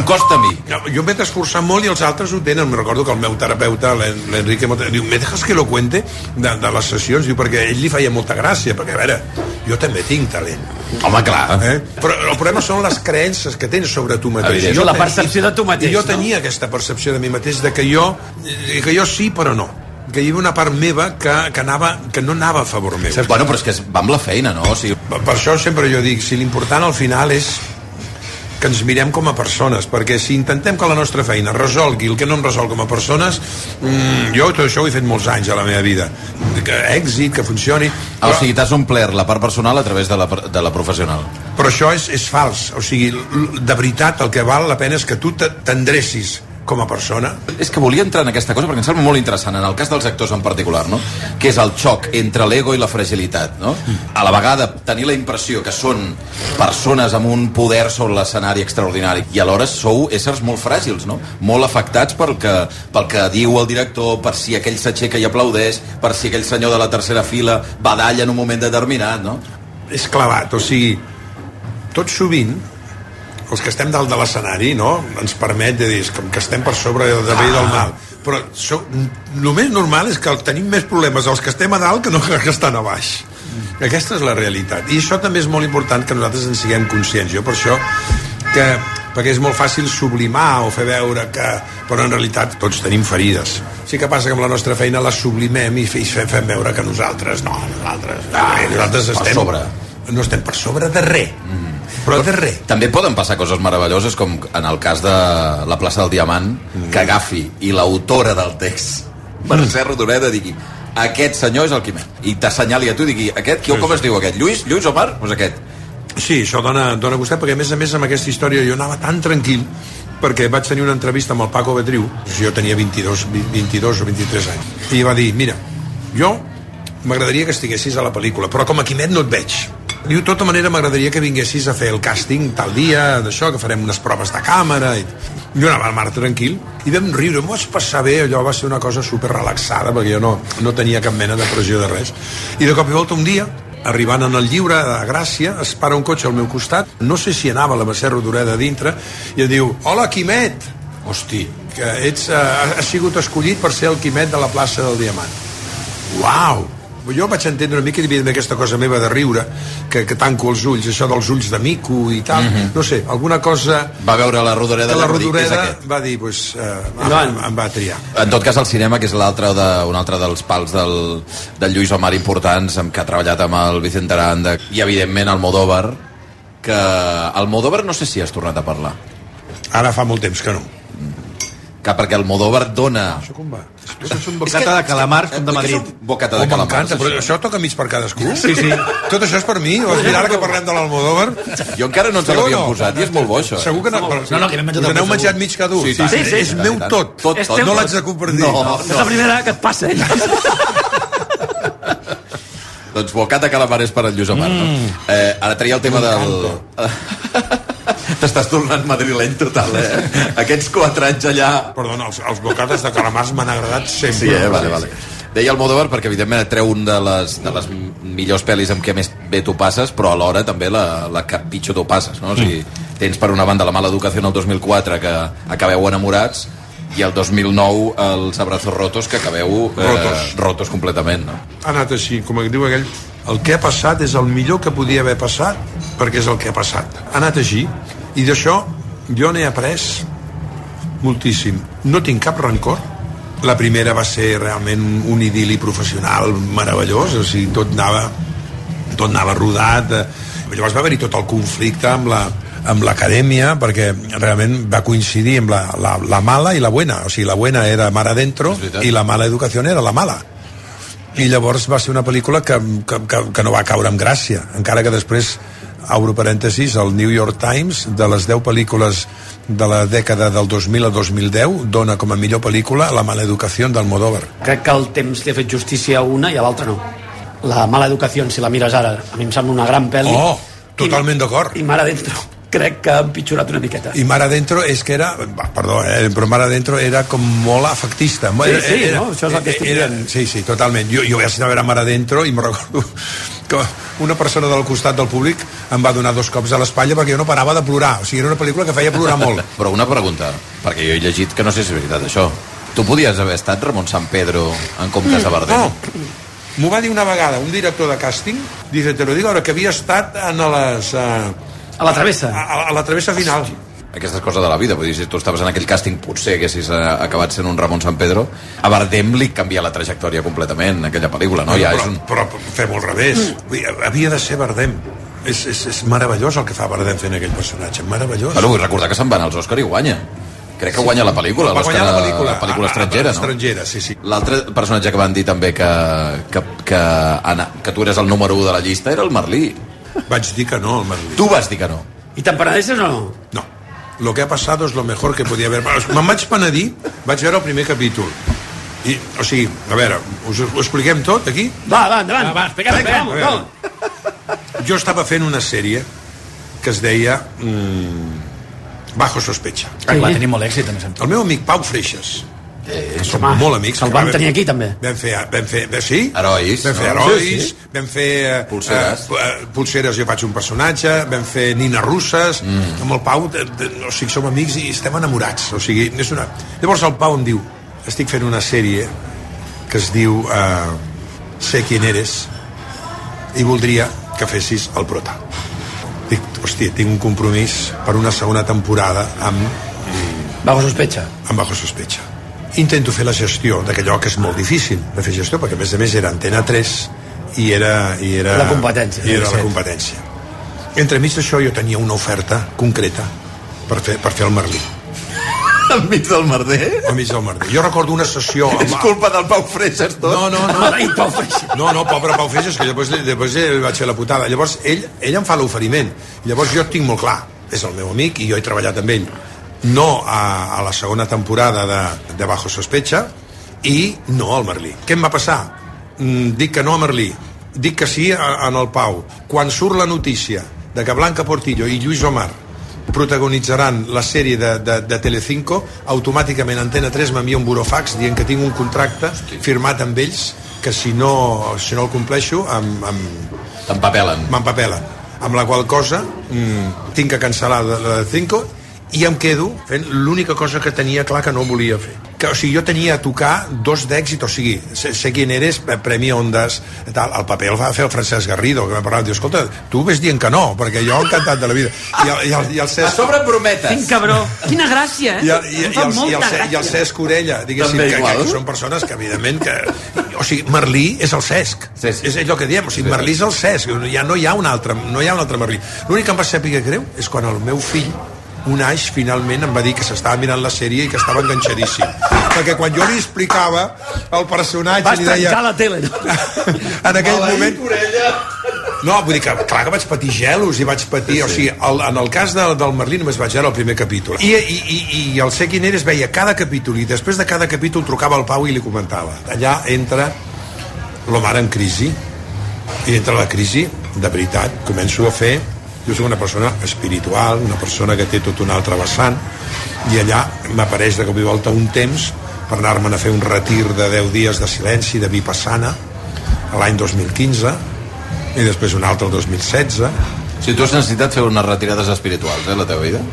costa a mi. Jo m'he d'esforçar molt i els altres ho tenen. Me recordo que el meu terapeuta, l'Enrique, diu, me dejas que lo cuente de les sessions, diu, perquè ell li feia molta gràcia, perquè, a veure, jo també tinc talent. Home, clar. Però el problema són les creences que tens sobre tu mateix. La percepció de tu mateix. Jo tenia aquesta percepció de mi mateix, de que jo sí, però no. Que hi havia una part meva que no anava a favor meu. Bueno, però és que va amb la feina, no? O sigui... Per això sempre jo dic, si l'important al final és que ens mirem com a persones, perquè si intentem que la nostra feina resolgui el que no em resol com a persones, jo tot això ho he fet molts anys a la meva vida, que èxit, que funcioni, però... O sigui, t'has omplert la part personal a través de la professional. Però això és fals, o sigui, de veritat el que val la pena és que tu t'endrecis com a persona. És que volia entrar en aquesta cosa perquè em sembla molt interessant, en el cas dels actors en particular, no? Que és el xoc entre l'ego i la fragilitat, no? A la vegada tenir la impressió que són persones amb un poder sobre l'escenari extraordinari i alhora sou éssers molt fràgils, no? Molt afectats pel que diu el director, per si aquell s'aixeca i aplaudeix, per si aquell senyor de la tercera fila badalla en un moment determinat, no? És clavat, o sigui, tot sovint els que estem dalt de l'escenari, no? Ens permet de dir que estem per sobre del bé i del mal, però el més normal és que tenim més problemes els que estem a dalt que no que estan a baix. Aquesta és la realitat, i això també és molt important que nosaltres en siguem conscients. Jo per això perquè és molt fàcil sublimar o fer veure que... però en realitat tots tenim ferides. Sí que passa que amb la nostra feina la sublimem i fem veure que nosaltres estem... No estem per sobre de res. Però de res. També poden passar coses meravelloses, com en el cas de la plaça del Diamant, que agafi i l'autora del text, Mercè Rodoreda, digui aquest senyor és el Quimet, i t'assenyali a tu, digui aquest, com es diu aquest? Lluís Omar? Doncs aquest. Sí, això dona gustet, perquè a més amb aquesta història jo anava tan tranquil, perquè vaig tenir una entrevista amb el Paco Betriu, jo tenia 22 o 23 anys, i va dir, mira, jo m'agradaria que estiguessis a la pel·lícula, però com a Quimet no et veig. Diu, de tota manera m'agradaria que vinguessis a fer el càsting tal dia, d'això, que farem unes proves de càmera. Jo anava al mar tranquil i vam riure, m'ho vaig passar bé, allò va ser una cosa super relaxada, perquè jo no tenia cap mena de pressió de res. I de cop i volta un dia, arribant en el Lliure de Gràcia, es para un cotxe al meu costat, no sé si anava la Mercè Rodoreda dintre, i em diu, hola Quimet, hosti, que has sigut escollit per ser el Quimet de la plaça del Diamant. Uau! Jo vaig entendre una mica, hi havia aquesta cosa meva de riure, que tanco els ulls, això dels ulls de mico i tal, no sé, alguna cosa... Va veure la Rodoreda i va dir, em va triar. En tot cas, el cinema, que és un altre dels pals del Lluís Omar importants, amb què ha treballat amb el Vicente Aranda, i evidentment Almodóvar, que Almodóvar no sé si has tornat a parlar. Ara fa molt temps que no. Perquè Almodóvar dona... Això com va? És un bocata de calamars com de Madrid. Bocata de calamars. M'encanta, però això toca mig per cadascú? Sí. Tot això és per mi? Vols dir ara que parlem de l'Almodóvar? Jo encara no ens l'havíem posat, i és molt bo, això. Segur que no, que n'hem menjat us n'heu menjat mig cada un? Sí. És meu tot. No l'haig de compartir. És la primera que et passa, Doncs bocata de calamars per al Lluís Omar, no? Ara traia el tema del... T'estàs tornant madrileny total, Aquests 4 anys allà... Perdona, els bocates de calamars m'han agradat sempre. Sí, vale. Deia Almodóvar perquè evidentment et treu un de les millors pel·lis amb què més bé tu passes, però alhora també la que pitjor tu passes, no? O sigui, tens per una banda La mala educació el 2004, que acabeu enamorats, i el 2009 els Abrazos rotos, que acabeu rotos completament, no? Ha anat així, com diu aquell, el que ha passat és el millor que podia haver passat, perquè és el que ha passat. Ha anat així, i d'això jo n'he après moltíssim. No tinc cap rancor. La primera va ser realment un idil·li professional meravellós, o sigui, tot anava rodat. Llavors va haver-hi tot el conflicte amb l'acadèmia, perquè realment va coincidir amb la mala i la buena. O sigui, la buena era Mar Adentro i la mala educació era la mala. I llavors va ser una pel·lícula que no va caure amb gràcia, encara que després, obro parèntesis, el New York Times, de les 10 pel·lícules de la dècada del 2000 a 2010, dona com a millor pel·lícula La mala educació d'Almodóvar. Crec que el temps li ha fet justícia a una i a l'altra no. La mala educació, si la mires ara, a mi em sembla una gran pel·li. Totalment d'acord. I Mar Adentro crec que ha empitjorat una miqueta. I Mar Adentro és que era, perdó, però Mar Adentro era com molt afectista. Sí, no? Això és el que estic dient. Sí, totalment. Jo vaig anar a veure Mar Adentro i me'n recordo que una persona del costat del públic em va donar 2 cops a l'espatlla perquè jo no parava de plorar. O sigui, era una pel·lícula que feia plorar molt. Però una pregunta, perquè jo he llegit que no sé si és veritat això. Tu podies haver estat Ramon San Pedro en comptes de Bardem? No. M'ho va dir una vegada un director de càsting, dice, te lo digo ara, que havia estat en les... A la travessa. A la travessa final. Aquestes coses de la vida, vull dir, si tu estaves en aquell càsting potser haguessis acabat sent un Ramon San Pedro. A Bardem li canvia la trajectòria completament, aquella pel·lícula, no? Però fem-ho al revés. Havia de ser Bardem. És meravellós el que fa Bardem fent aquell personatge, meravellós. Bueno, vull recordar que se'n van als Òscar i guanya. Crec que guanya la pel·lícula, va guanyar la pel·lícula estrangera, no? Estrangera, sí. L'altre personatge que van dir també que tu eres el número 1 de la llista era el Merlí. Vaig dir que no, el Merlí. Tu vas dir que no. I te'n penedeixes o no? No. Lo que ha pasado es lo mejor que podía haber. Me'n vaig penedir, vaig veure el primer capítol. I, o sigui, a veure, ho expliquem tot aquí? Va, endavant. Va, expliquem. Jo estava fent una sèrie que es deia Bajo Sospecha. Va tenir molt èxit, també. El meu amic Pau Freixas, som molt amics. El vam tenir aquí, també. Vam fer sí? Herois. Vam fer herois, vam fer... Pulseres, jo faig un personatge, vam fer nines russes, amb el Pau, o sigui, som amics i estem enamorats. O sigui, és una... Llavors el Pau em diu, estic fent una sèrie que es diu Sé quién eres i voldria que fessis el prota. Dic, hòstia, tinc un compromís per una segona temporada amb... Bajo Sospecha. Amb Bajo Sospecha. Intento fer la gestió d'aquellò que és molt difícil de fer gestió, perquè a més era Antena 3 i era la competència. I era la competència. Entremig d'això jo tenia una oferta concreta per fer el Merlí. Enmig del merder? Enmig del merder. Jo recordo una sessió... És culpa del Pau Freixas, tot? No, pobre Pau Freixas, que després vaig fer la putada. Llavors, ell em fa l'oferiment. Llavors jo tinc molt clar, és el meu amic i jo he treballat amb ell. No a la segona temporada de Bajo Sospecha i no al Merlí. Què em va passar? Dic que no a Merlí, dic que sí en el Pau. Quan surt la notícia de que Blanca Portillo i Lluís Omar protagonitzaran la sèrie de Telecinco, automàticament Antena 3 m'envia un burofax dient que tinc un contracte firmat amb ells que si no el compleixo m'empapelen. Amb la qual cosa tinc que cancel·lar la de Telecinco i em quedo fent l'única cosa que tenia clar que no volia fer. O sigui, jo tenia a tocar 2 d'èxit, o sigui, Sé quién eres, Premi Ondas, tal. El paper el va fer el Francesc Garrido, que m'ha parlat, diu, escolta, tu ves dient que no, perquè jo encantat de la vida. I el Cesc... A sobre prometes. Quin cabró. Quina gràcia, I el Cesc Orella, diguéssim, que són persones que, evidentment, o sigui, Merlí és el Cesc. Sí. És allò que diem, o sigui, Merlí és el Cesc, ja no hi ha un altre Merlí. L'únic que em va saber greu és quan el meu fill Unai finalment em va dir que s'estava mirant la sèrie i que estava enganxadíssim, perquè quan jo li explicava el personatge vas trencar la tele, no? En aquell moment no, vull dir que clar que vaig patir gelos i vaig patir, o sigui, en el cas del Merlí només vaig veure el primer capítol i el Sé quién eres veia cada capítol i després de cada capítol trucava al Pau i li comentava. Allà entra l'Omar en crisi i entre la crisi, de veritat, començo a fer... Jo soc una persona espiritual, una persona que té tot un altre vessant, i allà m'apareix de cop i volta un temps per anar-me'n a fer un retir de 10 dies de silenci, de Vipassana, l'any 2015, i després un altre el 2016. Si tu has necessitat fer unes retirades espirituals, la teva vida?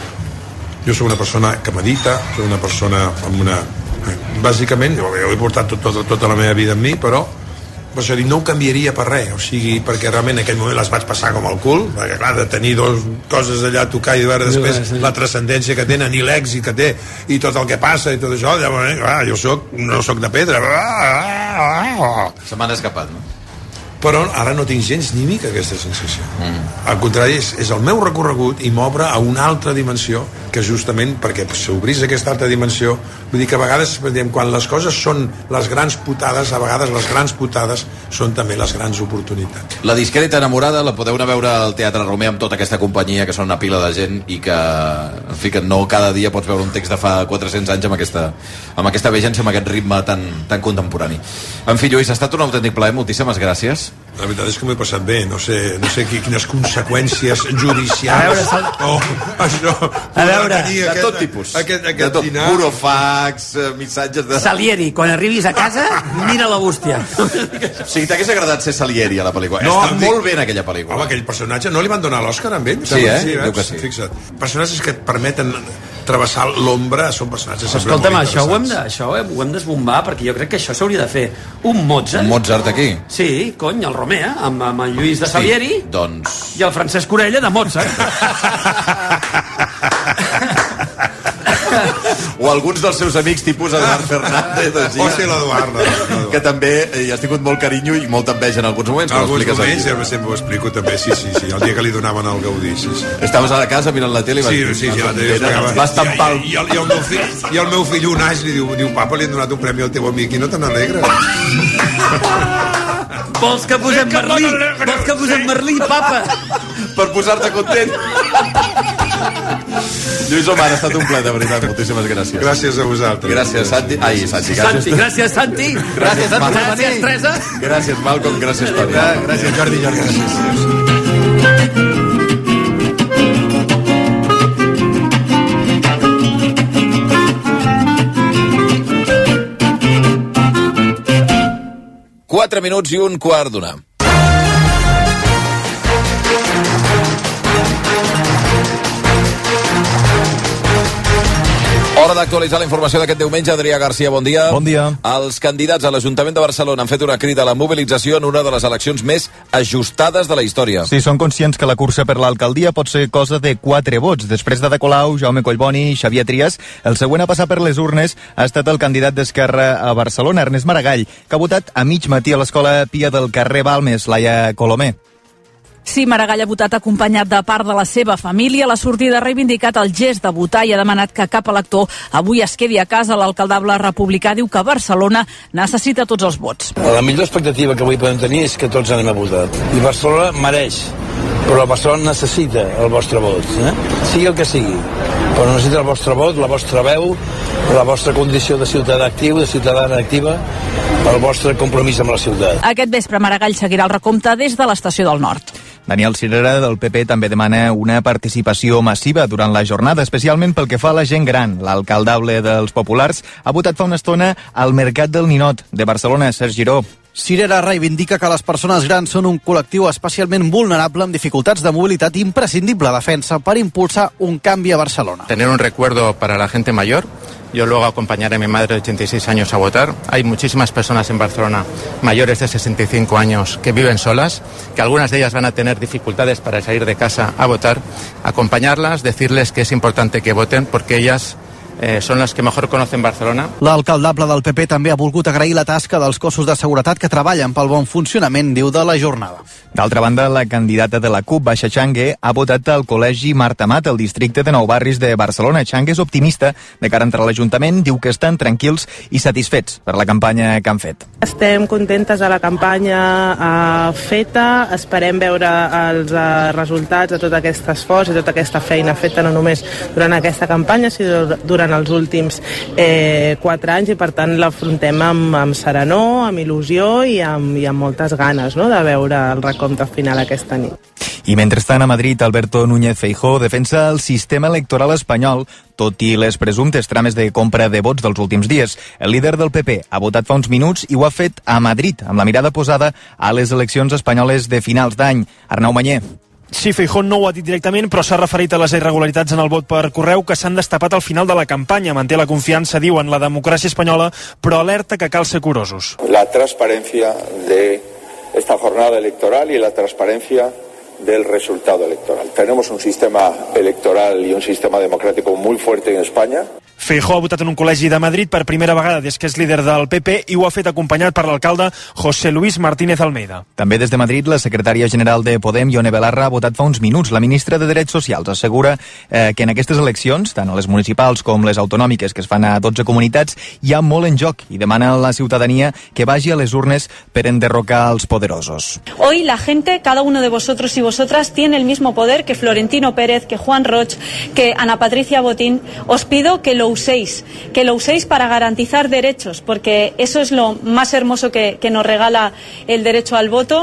Jo soc una persona que medita, soc una persona amb una... Bàsicament, jo he portat tota la meva vida amb mi, però és a dir, no ho canviaria per res, o sigui, perquè realment en aquell moment les vaig passar com el cul, perquè clar, de tenir 2 coses allà a tocar i de veure després la transcendència que tenen i l'èxit que té i tot el que passa i tot això, llavors, clar, jo no soc de pedra. Se m'han escapat, no? Però ara no tinc gens ni mica aquesta sensació. Al contrari, és el meu recorregut i m'obre a una altra dimensió que justament perquè s'obrís aquesta altra dimensió, vull dir que a vegades quan les coses són les grans putades, a vegades les grans putades són també les grans oportunitats. La discreta enamorada la podeu anar a veure al Teatre Romer amb tota aquesta companyia que són una pila de gent i que, en fi, que no cada dia pots veure un text de fa 400 anys amb aquesta vegència, amb aquest ritme tan contemporani. En fi, Lluís, ha estat un autèntic plaer, moltíssimes gràcies. La veritat és que m'he passat bé, no sé quines conseqüències judicials això de tot tipus, de tot, burofax, missatges de... Salieri, quan arribis a casa, mira la bústia. O sigui, t'hagués agradat ser Salieri a la pel·lícula. Està molt bé en aquella pel·lícula. Home, aquell personatge no li van donar l'Òscar amb ell? Sí, diu que sí. Fixa't, personatges que et permeten travessar l'ombra són personatges sempre Escolta'm, molt això ho hem d'esbombar, perquè jo crec que això s'hauria de fer un Mozart. Un Mozart aquí? Sí, cony, el Romea, amb el Lluís de Salieri, doncs... i el Francesc Orella de Mozart. O alguns dels seus amics tipus Eduard Fernández o sigui l'Eduard que també hi has tingut molt carinyo i molta enveja en alguns moments. Alguns moments, ja sempre ho explico també, sí, el dia que li donaven el Gaudí, sí. Estaves a la casa mirant la tele i sí, la tele vas tampar el... I el meu fill un naix li diu, papa, li han donat un premi al teu amic i no te n'alegres. Vols que posem Merlí, papa? Per posar-te content. Lluís Omar, ha estat un plaer, de veritat, moltíssimes gràcies. Gràcies a vosaltres. Gràcies, Santi. Gràcies, Santi. Gràcies, Teresa. Gràcies, Malcolm. Gràcies, Toni. Gràcies, Jordi. Gràcies. Quatre minuts i un quart d'una. Hora d'actualitzar la informació d'aquest diumenge. Adrià Garcia, bon dia. Bon dia. Els candidats a l'Ajuntament de Barcelona han fet una crida a la mobilització en una de les eleccions més ajustades de la història. Sí, són conscients que la cursa per l'alcaldia pot ser cosa de 4 vots. Després d'Ada Colau, Jaume Collboni i Xavier Trias, el següent a passar per les urnes ha estat el candidat d'Esquerra a Barcelona, Ernest Maragall, que ha votat a mig matí a l'Escola Pia del carrer Balmes, Laia Colomer. Sí, Maragall ha votat acompanyat de part de la seva família. La sortida ha reivindicat el gest de votar i ha demanat que cap elector avui es quedi a casa. L'alcaldable republicà diu que Barcelona necessita tots els vots. La millor expectativa que avui podem tenir és que tots anem a votar. I Barcelona mereix, però Barcelona necessita el vostre vot. Sigui el que sigui, però necessita el vostre vot, la vostra veu, la vostra condició de ciutadà actiu, de ciutadana activa, el vostre compromís amb la ciutat. Aquest vespre Maragall seguirà el recompte des de l'Estació del Nord. Daniel Cirera, del PP, també demana una participació massiva durant la jornada, especialment pel que fa a la gent gran. L'alcaldable dels Populars ha votat fa una estona al Mercat del Ninot de Barcelona, Sergi Giró. Cirera reivindica que les persones grans són un col·lectiu especialment vulnerable amb dificultats de mobilitat i imprescindible defensa per impulsar un canvi a Barcelona. Tener un recuerdo para la gente mayor. Yo luego acompañaré a mi madre de 86 años a votar. Hay muchísimas personas en Barcelona mayores de 65 años que viven solas, que algunas de ellas van a tener dificultades para salir de casa a votar. Acompañarlas, decirles que es importante que voten porque ellas són les que mejor conocen Barcelona. L'alcaldable del PP també ha volgut agrair la tasca dels cossos de seguretat que treballen pel bon funcionament, diu, de la jornada. D'altra banda, la candidata de la CUP, Baixa Changue, ha votat al Col·legi Marta Mat, al districte de Nou Barris de Barcelona. Changue és optimista de cara a entrar a l'Ajuntament, diu que estan tranquils i satisfets per la campanya que han fet. Estem contentes de la campanya feta, esperem veure els resultats de tot aquest esforç i tota aquesta feina feta no només durant aquesta campanya, sinó durant els últims 4 anys, i per tant l'afrontem amb serenor, amb il·lusió i amb moltes ganes, no?, de veure el recompte final aquesta nit. I mentrestant, a Madrid, Alberto Núñez Feijóo defensa el sistema electoral espanyol, tot i les presumptes trames de compra de vots dels últims dies. El líder del PP ha votat fa uns minuts i ho ha fet a Madrid, amb la mirada posada a les eleccions espanyoles de finals d'any. Arnau Mañé. Sí, Feijóo no ho ha dit directament, però s'ha referit a les irregularitats en el vot per correu que s'han destapat al final de la campanya. Manté la confiança, diu, en la democràcia espanyola, però alerta que cal ser curosos. La transparencia de esta jornada electoral y la transparencia del resultado electoral. Tenemos un sistema electoral y un sistema democrático muy fuerte en España. Feijóo ha votat en un col·legi de Madrid per primera vegada des que és líder del PP i ho ha fet acompanyat per l'alcalde José Luis Martínez Almeida. També des de Madrid, la secretària general de Podem, Ione Belarra, ha votat fa uns minuts. La ministra de Drets Socials assegura que en aquestes eleccions, tant a les municipals com les autonòmiques que es fan a 12 comunitats, hi ha molt en joc i demana a la ciutadania que vagi a les urnes per enderrocar els poderosos. Hoy la gente, cada uno de vosotros y vosotras, tiene el mismo poder que Florentino Pérez, que Juan Roig, que Ana Patricia Botín. Os pido que lo uséis para garantizar derechos, porque eso es lo más hermoso que nos regala el derecho al voto.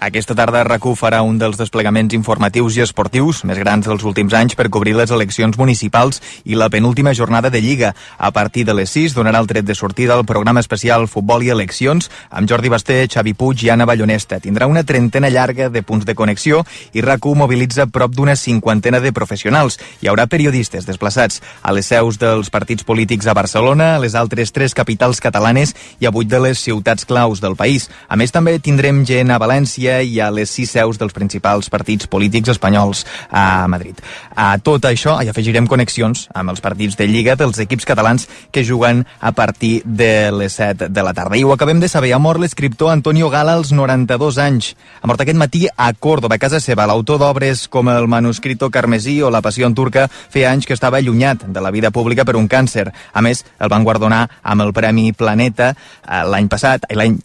Aquesta tarda RAC1 farà un dels desplegaments informatius i esportius més grans dels últims anys per cobrir les eleccions municipals i la penúltima jornada de Lliga. A partir de les 6 donarà el tret de sortida al programa especial Futbol i Eleccions amb Jordi Basté, Xavi Puig i Anna Ballonesta. Tindrà una trentena llarga de punts de connexió i RAC1 mobilitza prop d'una cinquantena de professionals. Hi haurà periodistes desplaçats a les seus dels partits polítics a Barcelona, a les altres 3 capitals catalanes i a 8 de les ciutats claus del país. A més, també tindrem gent a València i a les 6 seus dels principals partits polítics espanyols a Madrid. A tot això hi afegirem connexions amb els partits de Lliga dels equips catalans que juguen a partir de les 7 de la tarda. I ho acabem de saber, ha mort l'escriptor Antonio Gala als 92 anys. Ha mort aquest matí a Córdoba, a casa seva. L'autor d'obres com el Manuscrito Carmesí o La Passió en turca feia anys que estava allunyat de la vida pública per un càncer. A més, el van guardonar amb el Premi Planeta l'any passat, l'any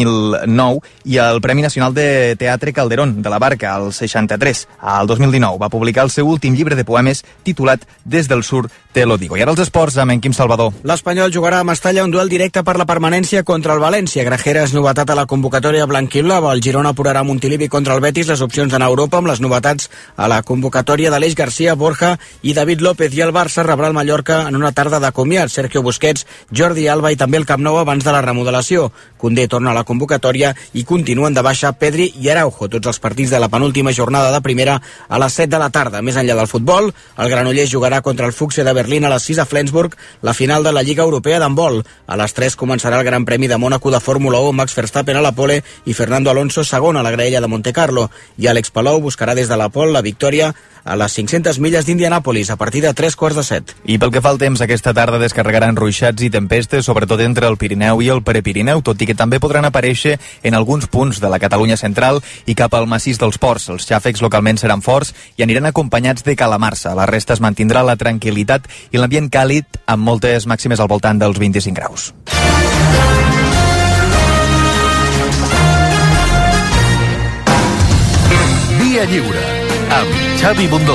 2009, i el Premi Nacional de Teatre Calderón de la Barca, el 63. Al 2019 va publicar el seu últim llibre de poemes titulat Des del sur te lo digo. I ara els esports amb en Quim Salvador. L'Espanyol jugarà a Mestalla un duel directe per la permanència contra el València. Grajera és novetat a la convocatòria blanquiblava. El Girona apurarà Montilivi contra el Betis les opcions d'anar a Europa amb les novetats a la convocatòria d'Aleix Garcia, Borja i David López, i el Barça rebrà el Mallorca en una tarda de comiat. Sergio Busquets, Jordi Alba i també el Camp Nou abans de la remodelació. Koundé torna a la convocatòria i continuen de baixa Pedri i Araujo. Tots els partits de la penúltima jornada de primera a les 7 de la tarda. Més enllà del futbol, el Granollers jugarà contra el Fuchsia de Berlín a les 6 a Flensburg, la final de la Lliga Europea d'handbol. A les 3 començarà el Gran Premi de Mònaco de Fórmula 1, Max Verstappen a la pole i Fernando Alonso segon a la graella de Montecarlo. I Àlex Palou buscarà des de la pole la victòria a les 500 milles d'Indianàpolis a partir de 3:15. I pel que fa al temps, aquesta tarda descarregaran ruixats i tempestes, sobretot entre el Pirineu i el Prepirineu, tot i que també podran aparèixer en alguns punts de la Catalunya central i cap al massís dels ports. Els xàfecs localment seran forts i aniran acompanyats de calamarsa. A la resta es mantindrà la tranquil·litat i l'ambient càlid amb moltes màximes al voltant dels 25 graus. Via Lliure amb Xavi Bundó.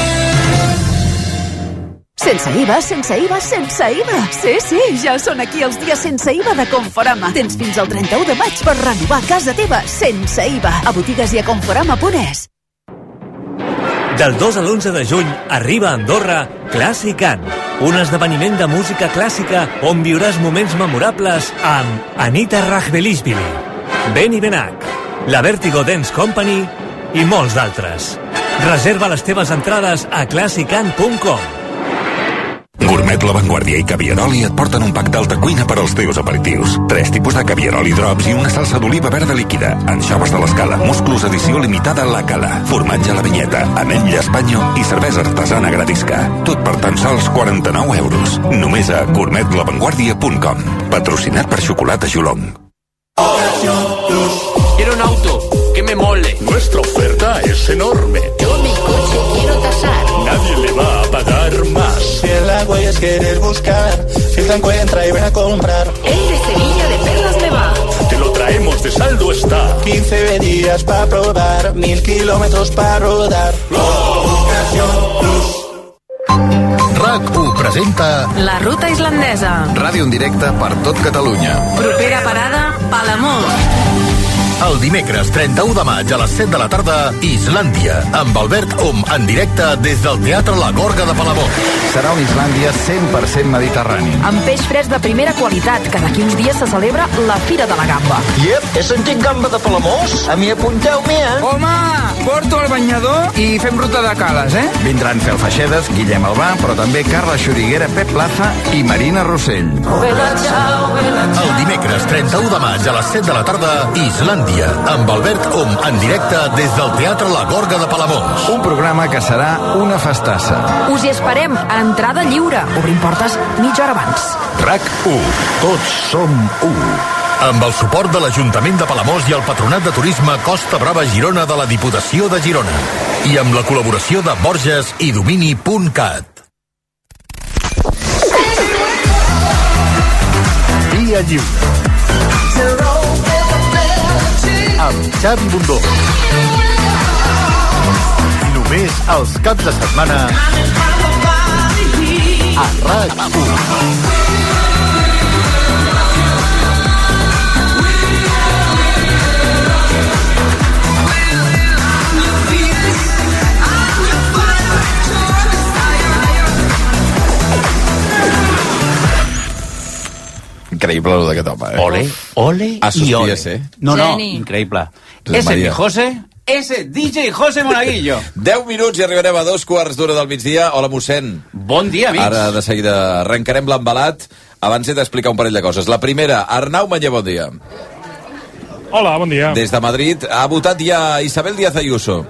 Sense IVA, sense IVA, sense IVA. Sí, ja són aquí els dies sense IVA de Conforama. Tens fins al 31 de maig per renovar casa teva sense IVA. A botigues i a conforama.es. Del 2 a l'11 de juny arriba a Andorra Classicant, un esdeveniment de música clàssica on viuràs moments memorables amb Anita Rachbelishvili, Benny Benac, la Vertigo Dance Company i molts d'altres. Reserva les teves entrades a classicant.com. Gourmet La Vanguardia i Caviaroli et porten un pack d'alta cuina per als teus aperitius. 3 tipus de caviaroli drops i una salsa d'oliva verda líquida, anxoves de l'Escala, musclos edició limitada a la Cala, formatge a la vinyeta, ametlla espanyo i cervesa artesana gratisca. Tot per tan sols 49 euros. Només a gourmetlavanguardia.com. Patrocinat per Xocolata Jolong. Quiero un auto que me mole. Nuestra oferta es enorme. Yo mi coche quiero tasar. Nadie le va a pagar más. Si en la huella quieres buscar, filtra, encuentra y ven a comprar. El de Sevilla de Perlas me va. Te lo traemos de saldo está. 15 días para probar, 1000 kilómetros para rodar. RAC1 presenta La Ruta Islandesa. Ràdio en directe per tot Catalunya. Propera parada, Palamós. El dimecres 31 de maig a les 7 de la tarda, Islàndia, amb Albert Om en directe des del Teatre La Gorga de Palamós. Serà una Islàndia 100% mediterrani. Amb peix fresc de primera qualitat, que d'aquí uns dies se celebra la Fira de la Gamba. Iep, he sentit gamba de Palamós? A mi apunteu-m'hi, Home, porto el banyador i fem ruta de cales, Vindran Fel Feixedes, Guillem Albà, però també Carla Xuriguera, Pep Plaza i Marina Rossell. El dimecres 31 de maig a les 7 de la tarda, Islàndia, amb Albert Om en directe des del Teatre La Gorga de Palamós. Un programa que serà una festassa. Us hi esperem a entrada lliure. Obrim portes mitja hora abans. RAC1. Tots som u. Amb el suport de l'Ajuntament de Palamós i el Patronat de Turisme Costa Brava Girona de la Diputació de Girona. I amb la col·laboració de Borges i Domini.cat. Via Lliure. Amb Xavi Bundó. Només els caps de setmana a RAC1. increïble el d'aquest home, Ole i ole. No, increïble. Ese mi José, ese DJ José Monaguillo. 10 minuts i arribarem a 2:15 del migdia. Hola, mossèn. Bon dia, amics. Ara, de seguida, arrencarem l'embalat. Abans he d'explicar un parell de coses. La primera, Arnau Manyer, bon dia. Hola, bon dia. Des de Madrid, ha votat ja Isabel Díaz Ayuso.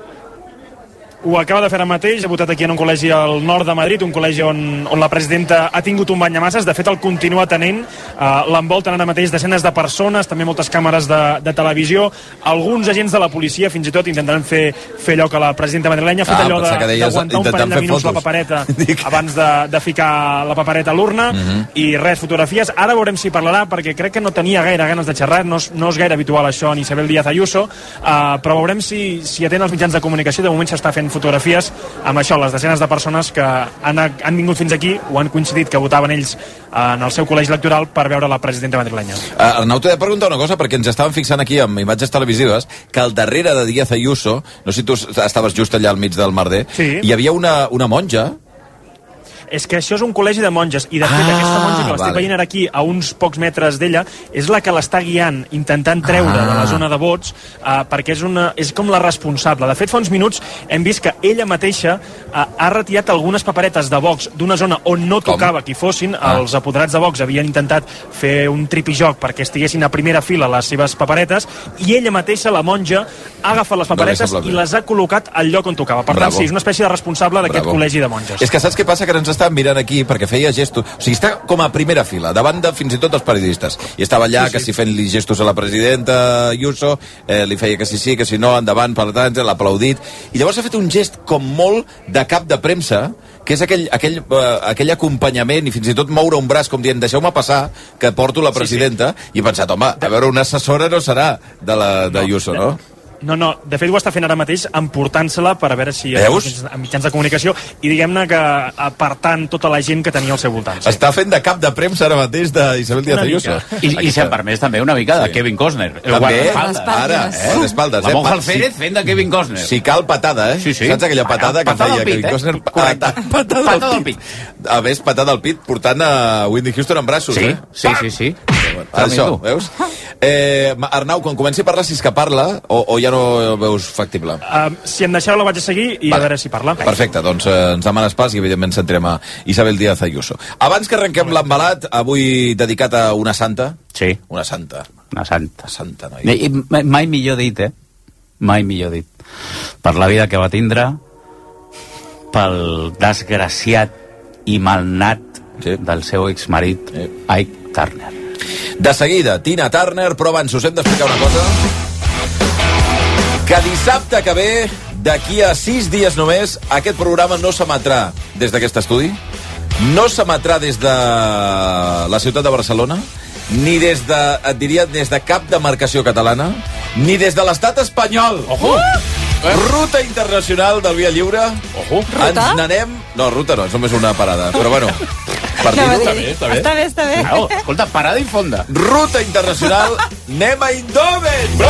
Ho acaba de fer ara mateix, ha votat aquí en un col·legi al nord de Madrid, un col·legi on la presidenta ha tingut un bany de masses, de fet el continua tenint, l'envolten ara mateix desenes de persones, també moltes càmeres de televisió, alguns agents de la policia fins i tot intentaran fer lloc a la presidenta madrilenya, ha fet allò d'aguantar un parell de minuts la papereta abans de ficar la papereta a l'urna, i res, fotografies. Ara veurem si parlarà, perquè crec que no tenia gaire ganes de xerrar, no és gaire habitual això en Isabel Díaz Ayuso, però veurem si atén els mitjans de comunicació. De moment s'està fent fotografies amb això, les desenes de persones que han vingut fins aquí o han coincidit que votaven ells en el seu col·legi electoral per veure la presidenta madrilenya. Arnau, t'he de preguntar una cosa, perquè ens estàvem fixant aquí amb imatges televisives que al darrere de Díaz Ayuso, no sé si tu estaves just allà al mig del merder, hi havia una monja. És que això és un col·legi de monges, i de fet aquesta monja que l'estic veient ara aquí a uns pocs metres d'ella és la que l'està guiant, intentant treure de la zona de vots, perquè és com la responsable. De fet, fa uns minuts hem vist que ella mateixa ha retirat algunes paperetes de Vox d'una zona on no tocava que hi fossin. Els apoderats de Vox havien intentat fer un tripijoc perquè estiguessin a primera fila les seves paperetes, i ella mateixa, la monja, ha agafat les paperetes i les ha col·locat al lloc on tocava. Per tant, sí, és una espècie de responsable d'aquest col·legi de monges. És que saps què passa? Que ens estàvem mirant aquí perquè feia gestos, o sigui, està com a primera fila, davant de fins i tot els periodistes, i estava allà que si fent-li gestos a la presidenta Ayuso, li feia que sí, que si no, endavant, per tant, l'ha aplaudit, i llavors ha fet un gest com molt de cap de premsa, que és aquell acompanyament i fins i tot moure un braç com dient, deixeu-me passar que porto la presidenta, i he pensat, home, a veure, una assessora no serà d'Ayuso, no? No, de fet ho està fent ara mateix emportant-se-la per a veure si en mitjans de comunicació, i diguem-ne que apartant tota la gent que tenia al seu voltant. Està fent de cap de premsa ara mateix d'Isabel Díaz Ayuso. I si em permès també una mica de Kevin Costner. També, ara, d'espaldes. La monja Alférez fent de Kevin Costner. Si cal patada, Sí. Saps aquella patada que feia Kevin Costner? Patada al pit. A més, patada al pit portant a Whitney Houston en braços, Sí. Això, veus? Arnau, quan comenci a parlar, si és que parla, o ja no el veus factible? Si em deixeu la vaig a seguir i a veure si parla. Perfecte, doncs ens demanes pas i evidentment sentirem a Isabel Díaz Ayuso. Abans que arrenquem l'embalat, avui dedicat a una santa. Sí. Una santa. Una santa. Santa, noi. Mai millor dit, Mai millor dit. Per la vida que va tindre, pel desgraciat i malnat del seu exmarit, Ike Turner. De seguida, Tina Turner, però abans us hem d'explicar una cosa. Que dissabte que ve, d'aquí a 6 dies només, aquest programa no s'emetrà des d'aquest estudi, no s'emetrà des de la ciutat de Barcelona, ni des de, et diria, des de cap demarcació catalana, ni des de l'estat espanyol. Ruta internacional del Via Lliure. Ruta? Ens n'anem... No, ruta no, és només una parada, però bueno... Està bé. Escolta, parada i fonda. Ruta internacional, anem a Eindhoven!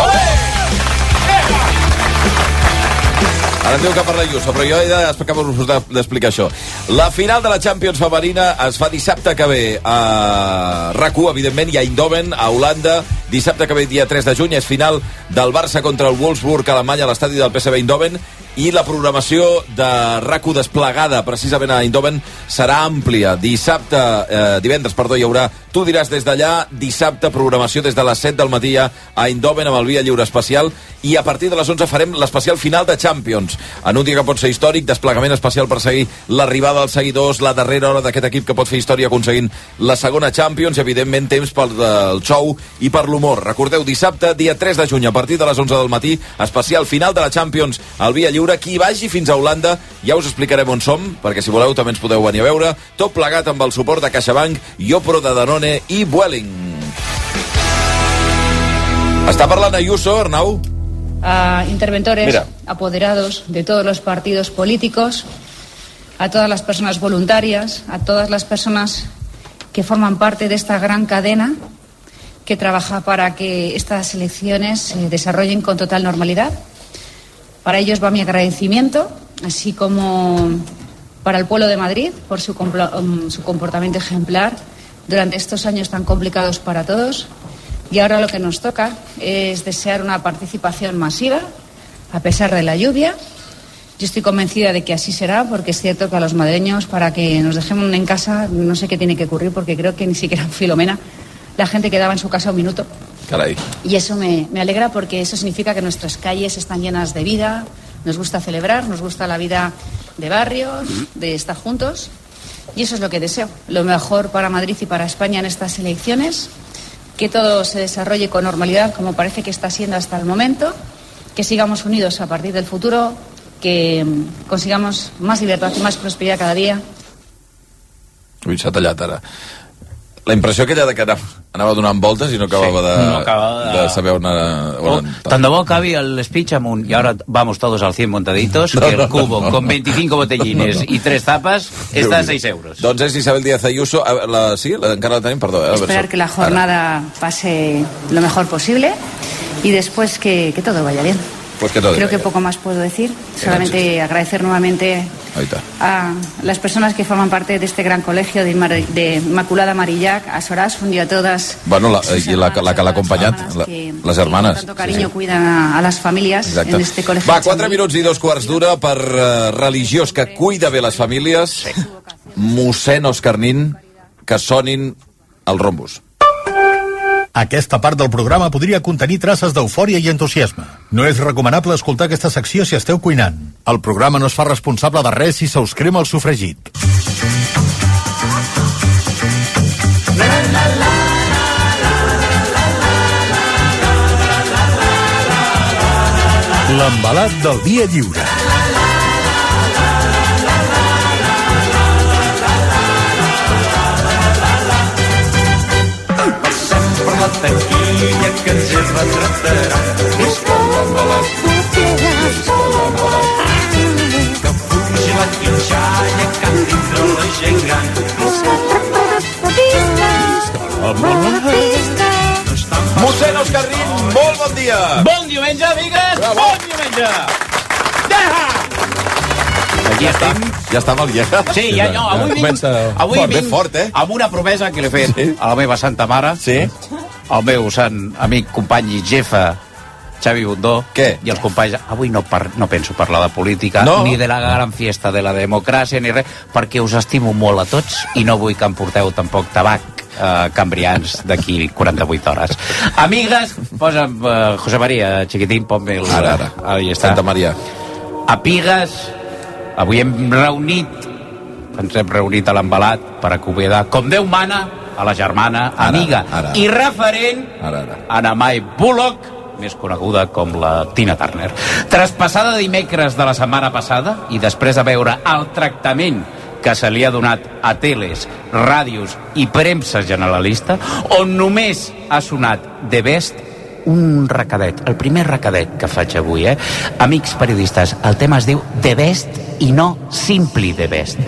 Ara em diu que parla Ayuso, però jo he d'explicar això. La final de la Champions femenina es fa dissabte que ve a RAC1, evidentment, i a Eindhoven, a Holanda. Dissabte que ve, dia 3 de juny, és final del Barça contra el Wolfsburg a Alemanya, a l'estadi del PSV Eindhoven, i la programació de RAC1 desplegada precisament a Eindhoven serà àmplia. Divendres, hi haurà Tu diràs des d'allà, dissabte, programació des de les 7 del matí a Eindhoven amb el Via Lliure especial, i a partir de les 11 farem l'especial final de Champions. En un dia que pot ser històric, desplegament especial per seguir l'arribada dels seguidors, la darrera hora d'aquest equip que pot fer història aconseguint la segona Champions, i evidentment temps pel show i per l'humor. Recordeu, dissabte, dia 3 de juny, a partir de les 11 del matí, especial final de la Champions al Via Lliure. Qui vagi fins a Holanda, ja us explicarem on som, perquè si voleu també ens podeu venir a veure, tot plegat amb el suport de CaixaBank, Yopro de Danone i Vueling. Està parlant Ayuso, Arnau? A interventores, Mira. apoderados de todos los partidos políticos, a todas las personas voluntarias, a todas las personas que forman parte de esta gran cadena que trabaja para que estas elecciones se desarrollen con total normalidad. Para ellos va mi agradecimiento, así como para el pueblo de Madrid por su comportamiento ejemplar durante estos años tan complicados para todos. Y ahora lo que nos toca es desear una participación masiva, a pesar de la lluvia. Yo estoy convencida de que así será, porque es cierto que a los madrileños, para que nos dejemos en casa, no sé qué tiene que ocurrir, porque creo que ni siquiera en Filomena la gente quedaba en su casa un minuto. Caray. Y eso me alegra, porque eso significa que nuestras calles están llenas de vida, nos gusta celebrar, nos gusta la vida de barrios, de estar juntos. Y eso es lo que deseo, lo mejor para Madrid y para España en estas elecciones, que todo se desarrolle con normalidad, como parece que está siendo hasta el momento, que sigamos unidos a partir del futuro, que consigamos más libertad i més prosperitat cada dia. Ui, s'ha tallat ara. La impressió aquella de que anava donant voltes i no acabava de saber on... Tant de bo acabi el speech amb un... Y ahora vamos todos al 100 montaditos, que el cubo con 25 botellines y 3 tapas está a 6 euros. Doncs és Isabel Díaz Ayuso. Sí? Encara la tenim? Perdó. Esperar que la jornada pase lo mejor posible y después que todo vaya bien. Pues que todo Creo que poco más puedo decir. Solamente agradecer nuevamente a las personas que forman parte de este gran colegio de Inmaculada Marillac, a Sorasfund y a todas. Bueno, la que l'ha acompanyat, les germanes. Tanto cariño cuidan a las familias en este colegio. Va, 4 minuts i 2 d'hora per religiós que cuida bé les famílies. Mossèn Òscar Nin, que sonin els rombos. Aquesta part del programa podria contenir traces d'eufòria i entusiasme. No és recomanable escoltar aquesta secció si esteu cuinant. El programa no es fa responsable de res si se us crema el sofregit. L'embalat del dia lliure. La taquilla que ens retratarà. Visca l'embalat, visca l'embalat, que fugi la quinxalla, que dintre la gent gran. Visca l'embalat. Mossèn Òscar Nin, molt bon dia. Bon diumenge, amigues. Bon diumenge. Aquí estem. Ja està amb el Lleja? Sí, ja no. Avui vinc amb una promesa que l'he fet a la meva santa mare, al meu sant amic, company i jefa, Xavi Bundó. Què? I els companys. Avui no penso parlar de política, ni de la gran fiesta de la democràcia, ni res, perquè us estimo molt a tots i no vull que em porteu tampoc tabac cambrians d'aquí 48 hores. Amigues, posa'm José María, xiquitín, ponme el... Ara. Ahí està. Santa Maria. Apigues, avui ens hem reunit a l'embalat per acomiadar, com Déu mana, a la germana, amiga i referent, Anna May Bullock, més coneguda com la Tina Turner. Traspassada dimecres de la setmana passada i després de veure el tractament que se li ha donat a teles, ràdios i premsa generalista, on només ha sonat The Best, un recadet, el primer recadet que faig avui, amics periodistes, el tema es diu The Best i no Simply The Best,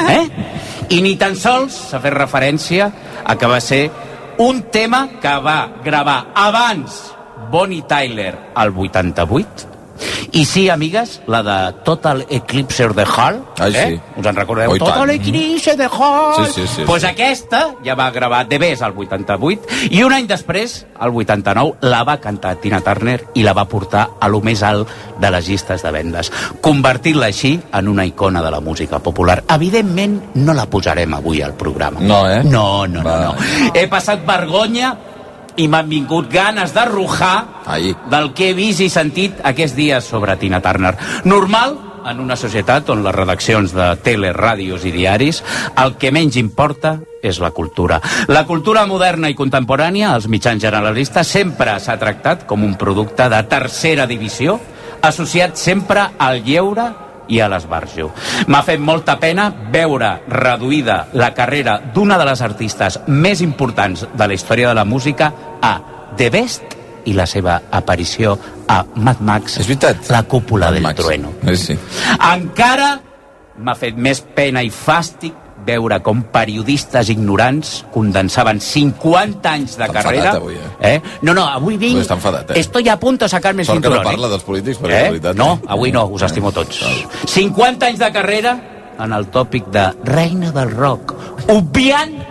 i ni tan sols s'ha fet referència a que va ser un tema que va gravar abans Bonnie Tyler al 88. I sí, amigues, la de Total Eclipse of the Heart, us en recordeu? Total Eclipse of the Heart. Sí. Pues aquesta ja va gravar The Best al 88 i un any després, al 89, la va cantar Tina Turner i la va portar a lo més alt de les llistes de vendes, convertint-la així en una icona de la música popular. Evidentment, no la posarem avui al programa. No. No. He passat vergonya i m'han vingut ganes de rujar del que he vist i sentit aquests dies sobre Tina Turner. Normal, en una societat on les redaccions de tele, ràdios i diaris, el que menys importa és la cultura. La cultura moderna i contemporània, els mitjans generalistes, sempre s'ha tractat com un producte de tercera divisió, associat sempre al lleure i a l'esbarjo. M'ha fet molta pena veure reduïda la carrera d'una de les artistes més importants de la història de la música a The Best i la seva aparició a Mad Max, la cúpula del trueno. Encara m'ha fet més pena i fàstic veure com periodistes ignorants condensaven 50 anys de carrera. Avui, No, avui vinc... Està enfadat, Estoy a punto de sacarme el cinturón. Sort que no parla dels polítics, perquè la veritat... No, avui no, us estimo tots. 50 anys de carrera en el tòpic de reina del rock, obviant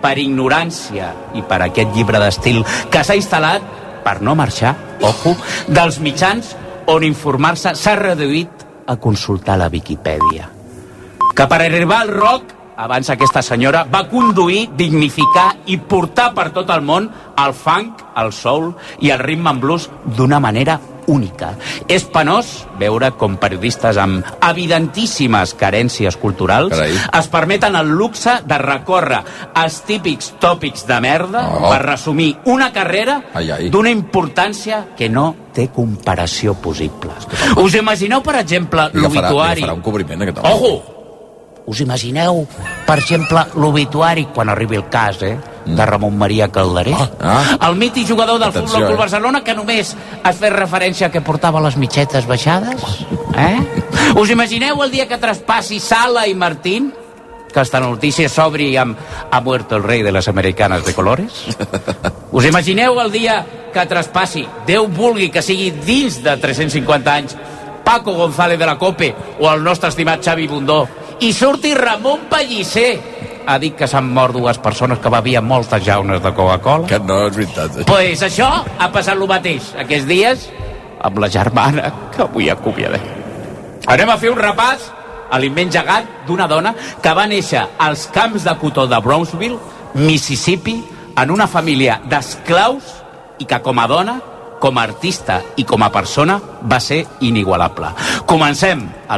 per ignorància i per aquest llibre d'estil que s'ha instal·lat per no marxar, ojo, dels mitjans on informar-se s'ha reduït a consultar la Viquipèdia. Que per arribar al rock, abans aquesta senyora va conduir, dignificar i portar per tot el món el funk, el soul i el rhythm and blues d'una manera única. És penós veure com periodistes amb evidentíssimes carències culturals es permeten el luxe de recórrer als típics tòpics de merda per resumir una carrera d'una importància que no té comparació possible. Us imagineu, per exemple, l'obituari... Farà un cobriment, aquest home. Ojo! Us imagineu, per exemple, l'obituari, quan arribi el cas, de Ramon Maria Calderé? El mític jugador del Futbol Club Barcelona que només has fet referència que portava les mitxetes baixades? Us imagineu el dia que traspassi Sala i Martín? Que esta notícia s'obri amb "Ha muerto el rei de les americanes de colores"? Us imagineu el dia que traspassi, Déu vulgui que sigui dins de 350 anys, Paco González de la Cope o el nostre estimat Xavi Bundó, i surti Ramon Pellicer a dir que s'han mort dues persones que bevien moltes llaunes de Coca-Cola? Que no, és veritat. Pues això ha passat el mateix aquests dies amb la germana que avui acomiadem. Anem a fer un repàs a l'invent gegant d'una dona que va néixer als camps de cotó de Brownsville, Mississippi, en una família d'esclaus i que com a dona, com a artista i com a persona va ser inigualable. Comencem el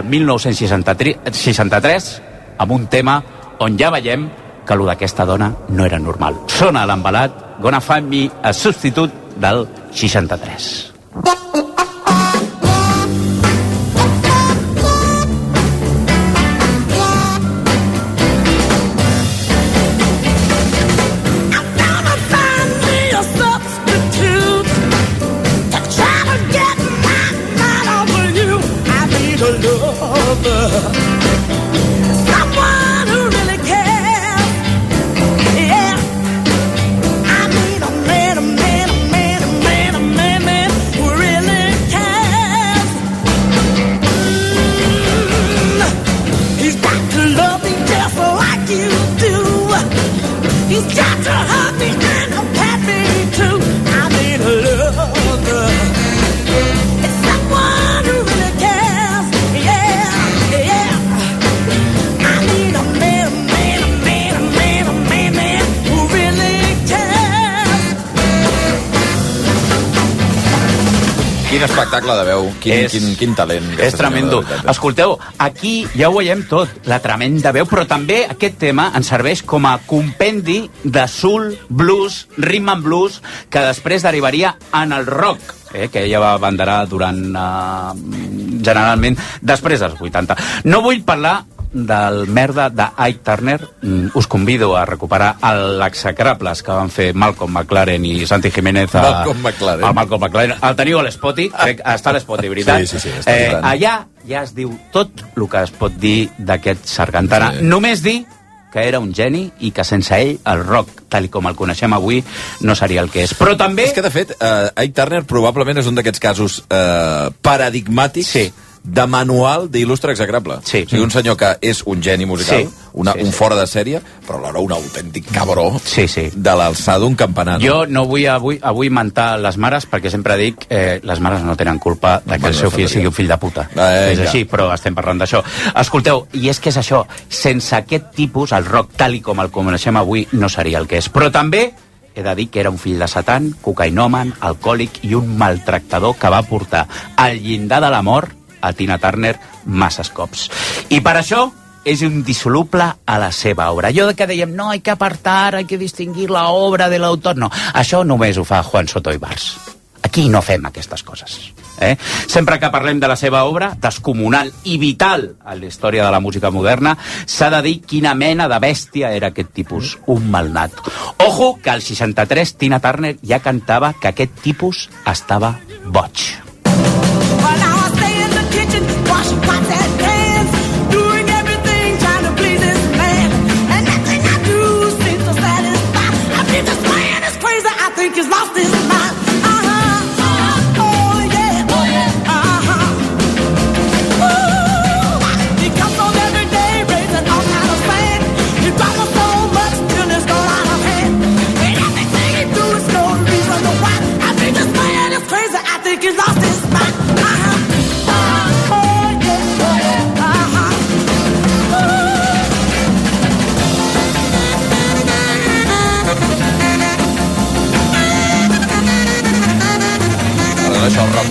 1963 amb un tema on ja veiem que allò d'aquesta dona no era normal. Sona l'embalat Gonna Find Me a Substitute del 63. Someone who really cares. Yeah, I need a man who really cares. He's got to love me just like you do. He's got to hug me and pet me too. I need a lover. It's someone who really cares. Yeah. Quin espectacle de veu, quin talent. És tremendo. Escolteu, aquí ja ho veiem tot, la tremenda veu, però també aquest tema ens serveix com a compendi de soul, blues, rhythm and blues, que després derivaria en el rock, que ella va abanderar durant, generalment, després dels 80. No vull parlar del merda d'Ike Turner. Us convido a recuperar l'execrables que van fer Malcolm McLaren i Santi Jiménez Malcolm McLaren. El teniu a l'Spoti? Està a l'Spoti, veritat? Sí, allà ja es diu tot el que es pot dir d'aquest sargantana. Només dir que era un geni i que sense ell el rock, tal com el coneixem avui, no seria el que és. Però també... És que, de fet, Ike Turner probablement és un d'aquests casos paradigmàtics de manual d'il·lustre execrable. Sí. O sigui, un senyor que és un geni musical, un fora de sèrie, però alhora un autèntic cabró de l'alçada d'un campanar. Jo no vull avui mentar les mares, perquè sempre dic les mares no tenen culpa de que el seu fill sigui un fill de puta. És així, però estem parlant d'això. Escolteu, i és que és això, sense aquest tipus, el rock tal i com el coneixem avui, no seria el que és. Però també he de dir que era un fill de Satan, cocainòman, alcohòlic i un maltractador que va portar al llindar de la mort a Tina Turner masses cops. I per això és indissoluble a la seva obra. Allò que dèiem, no, hay que apartar, hay que distinguir la obra de l'autor. No, això només ho fa Juan Soto i Bars. Aquí no fem aquestes coses. Sempre que parlem de la seva obra, descomunal i vital a la història de la música moderna, s'ha de dir quina mena de bèstia era aquest tipus, un malnat. Ojo, que al 63 Tina Turner ja cantava que aquest tipus estava boig. Washing pots and pans, doing everything, trying to please this man. And nothing I do seems to satisfy. I think this man is crazy, I think he's lost his mind. Oh yeah, Ooh, he comes on every day, raising all kind of sand. He promised so much till it's gone out of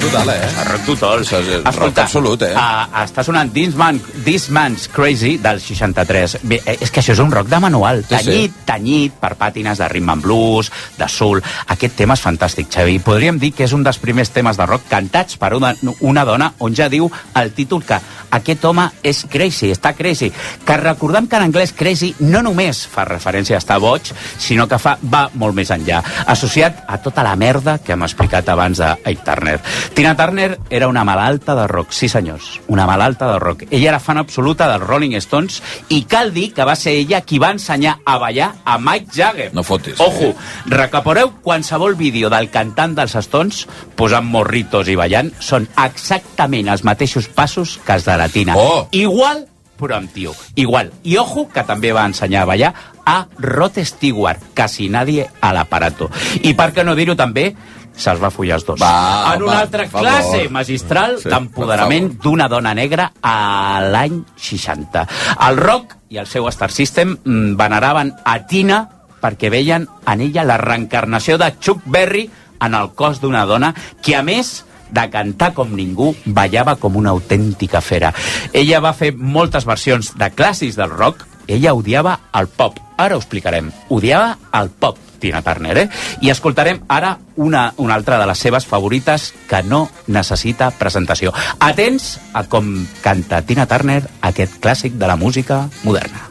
total, Rock total. Rock absolut, Està sonant This Man's Crazy del 63. Bé, és que això és un rock de manual. Tenyit per pàtines de rhythm and blues, de soul. Aquest tema és fantàstic, Xavi. Podríem dir que és un dels primers temes de rock cantats per una dona on ja diu el títol que aquest home és crazy, està crazy. Que recordem que en anglès crazy no només fa referència a estar boig, sinó que va molt més enllà, associat a tota la merda que hem explicat abans d'Ike Turner. Tina Turner era una malalta de rock, sí senyors, una malalta de rock. Ella era fan absoluta dels Rolling Stones i cal dir que va ser ella qui va ensenyar a ballar a Mick Jagger. No fotis. Ojo, recaporeu qualsevol vídeo del cantant dels Stones posant morritos i ballant, són exactament els mateixos passos que els de la Tina. Igual, però amb tio. Igual. I ojo, que també va ensenyar a ballar a Rod Stewart, casi nadie al aparato. I per què no dir-ho també, se'ls va follar els dos. En una altra classe magistral d'empoderament d'una dona negra a l'any 60. El rock i el seu Star System veneraven a Tina perquè veien en ella la reencarnació de Chuck Berry en el cos d'una dona que, a més de cantar com ningú, ballava com una autèntica fera. Ella va fer moltes versions de clàssics del rock. Ella odiava el pop. Ara ho explicarem. Odiava el pop, Tina Turner, I escoltarem ara una altra de les seves favorites que no necessita presentació. Atents a com canta Tina Turner aquest clàssic de la música moderna.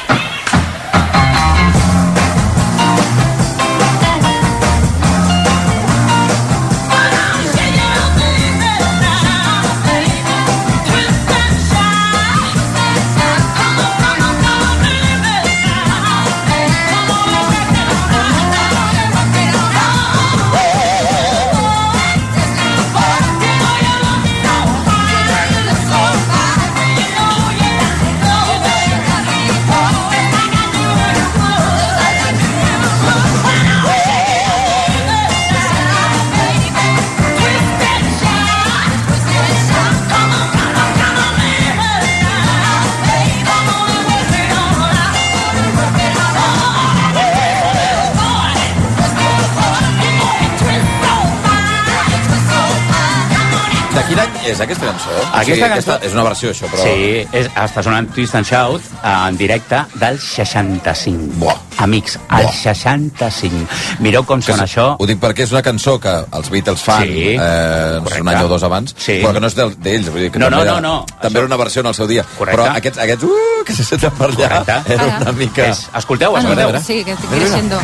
Quin any és aquesta cançó? Aquesta cançó és una versió, això, però... Sí, està sonant Twist and Shout en directe del 65. Amics, el 65. Mireu com sona això. Ho dic perquè és una cançó que els Beatles fan un any o dos abans, però que no és d'ells. No. També era una versió en el seu dia. Però aquests que se senten per allà era una mica... Escolteu. Sí, que estic creixendo.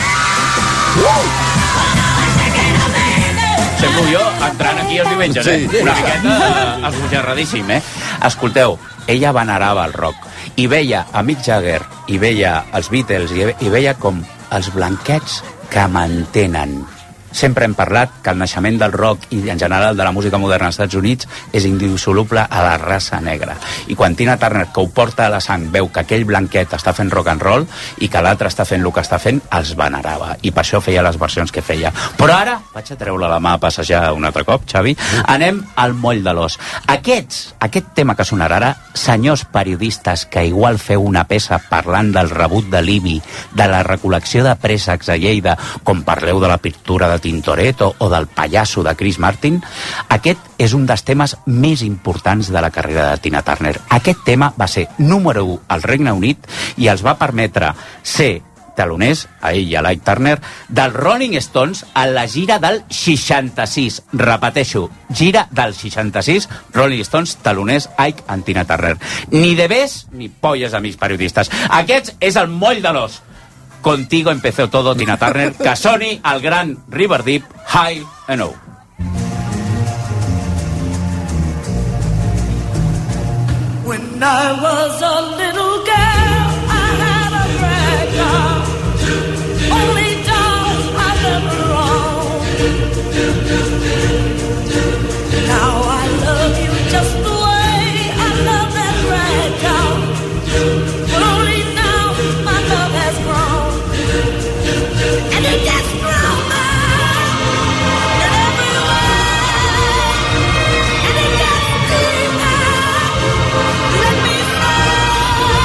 Semblo jo entrant aquí els diumenges, una miqueta esbojarradíssim, Escolteu, ella venerava el rock i veia a Mick Jagger i veia els Beatles i veia com els blanquets que mantenen. Sempre hem parlat que el naixement del rock i en general de la música moderna als Estats Units és indissoluble a la raça negra. I quan Tina Turner, que ho porta a la sang, veu que aquell blanquet està fent rock and roll i que l'altre està fent el que està fent, els venerava. I per això feia les versions que feia. Però ara, vaig a treure la mà a passejar un altre cop, Xavi, anem al moll de l'os. Aquest tema que sonarà ara, senyors periodistes que igual feu una peça parlant del rebut de l'IBI, de la recol·lecció de préssecs a Lleida, com parleu de la pintura de Tintoretto o del pallasso de Chris Martin, aquest és un dels temes més importants de la carrera de Tina Turner. Aquest tema va ser número 1 al Regne Unit i els va permetre ser taloners, a ell i a l'Ike Turner, dels Rolling Stones a la gira del 66. Repeteixo, gira del 66, Rolling Stones, taloners, Ike and Tina Turner. Ni de ves ni polles, amics periodistes. Aquest és el moll de l'os. Contigo empezó todo, Tina Turner, que soni el gran River Deep, High and Low. When I was a little girl, I had a rag doll. Only doll I've ever owned. Now I love you just the way I love that rag doll. But only now my love has grown. And it gets stronger in every way. And it gets deeper. Let me fall.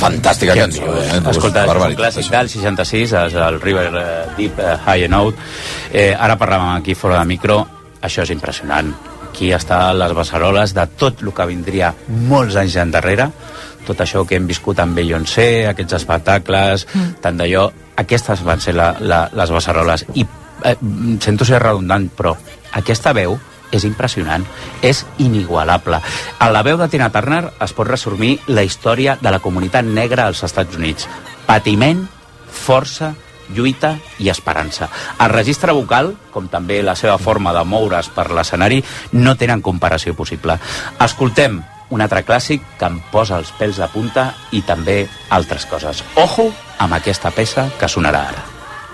Fantàstica cançó. Escolta, és un clàssic del 66, és el River Deep High and Out. Ara parlàvem aquí fora de micro, això és impressionant. Aquí estan les beceroles de tot el que vindria molts anys endarrere, tot això que hem viscut amb Beyoncé, aquests espectacles, tant d'allò, aquestes van ser les beceroles. I sento ser redundant, però aquesta veu és impressionant, és inigualable. A la veu de Tina Turner es pot resumir la història de la comunitat negra als Estats Units. Patiment, força, lluita i esperança. El registre vocal, com també la seva forma de moure's per l'escenari, no tenen comparació possible. Escoltem un altre clàssic que em posa els pèls de punta i també altres coses. Ojo amb aquesta peça que sonarà ara.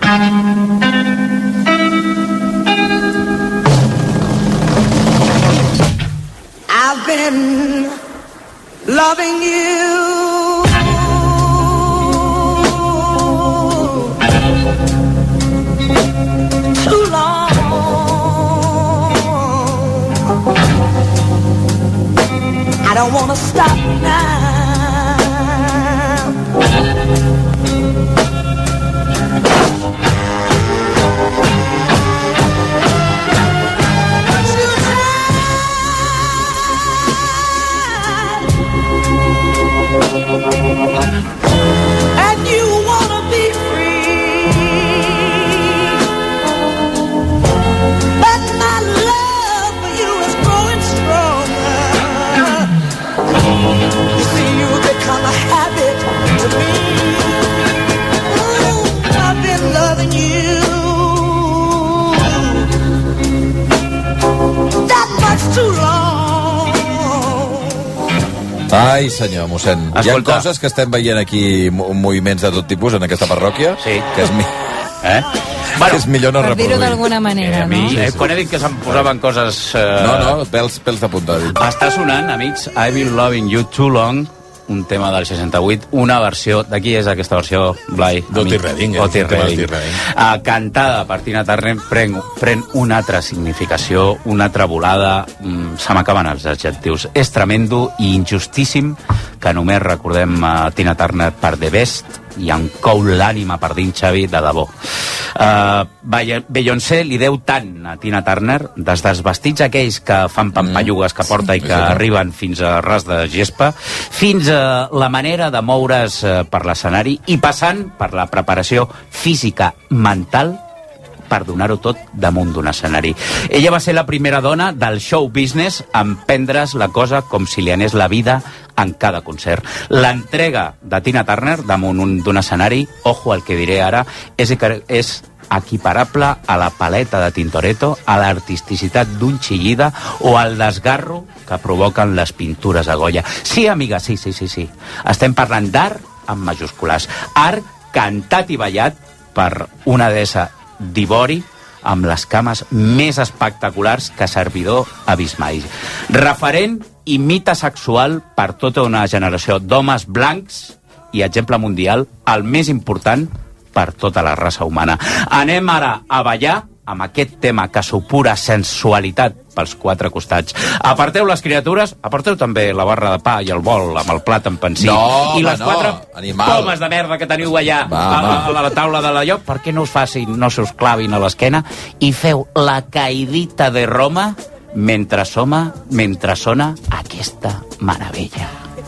I've been loving you too long. I don't want to stop now. And you wanna be free, but my love for you is growing stronger. You see, you become a habit to me. I've been loving you that much too long. Ai, senyor, mossèn. Escolta. Hi ha coses que estem veient aquí, moviments de tot tipus en aquesta parròquia, sí, que és, bueno, és millor no per dir-ho reproduir. d'alguna manera, no? Quan he dit que se'm posaven coses... No, pèls de punta. Està sonant, amics, I've been loving you too long, un tema del 68, una versió... De qui és aquesta versió, Blai? D'Otis Redding. Otis Redding. Cantada per Tina Turner, pren una altra significació, una altra volada. Se m'acaben els adjectius. És tremendo i injustíssim que només recordem a Tina Turner per The Best i em cou l'ànima per dins, Xavi, de debò. Beyoncé li deu tant a Tina Turner, des dels vestits aquells que fan pampallugues que porta i que arriben fins a ras de gespa, fins a la manera de moure's per l'escenari i passant per la preparació física, mental, per donar-ho tot damunt d'un escenari. Ella va ser la primera dona del show business en prendre's la cosa com si li anés la vida en cada concert. L'entrega de Tina Turner damunt d'un escenari, ojo al que diré ara, és equiparable a la paleta de Tintoretto, a l'artisticitat d'un Chillida o al desgarro que provoquen les pintures a Goya. Sí, amiga, sí. Estem parlant d'art amb majúscules. Art cantat i ballat per una deessa d'ivori amb les cames més espectaculars que servidor ha vist mai. Referent i mite sexual per tota una generació d'homes blancs i exemple mundial, el més important per tota la raça humana. Anem ara a ballar amb aquest tema que supura sensualitat pels quatre costats. Aparteu les criatures, aparteu també la barra de pa i el bol amb el plat en pensi. No, i les quatre pomes de merda que teniu allà a la taula de la lloc, per què no us facin, no se us clavin a l'esquena i feu la caidita de Roma mentre sona aquesta meravella.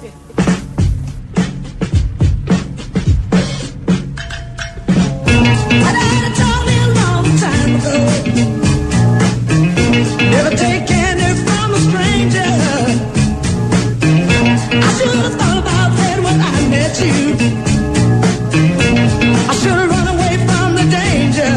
Never take candy from a stranger. I should have thought about that when I met you. I should have run away from the danger.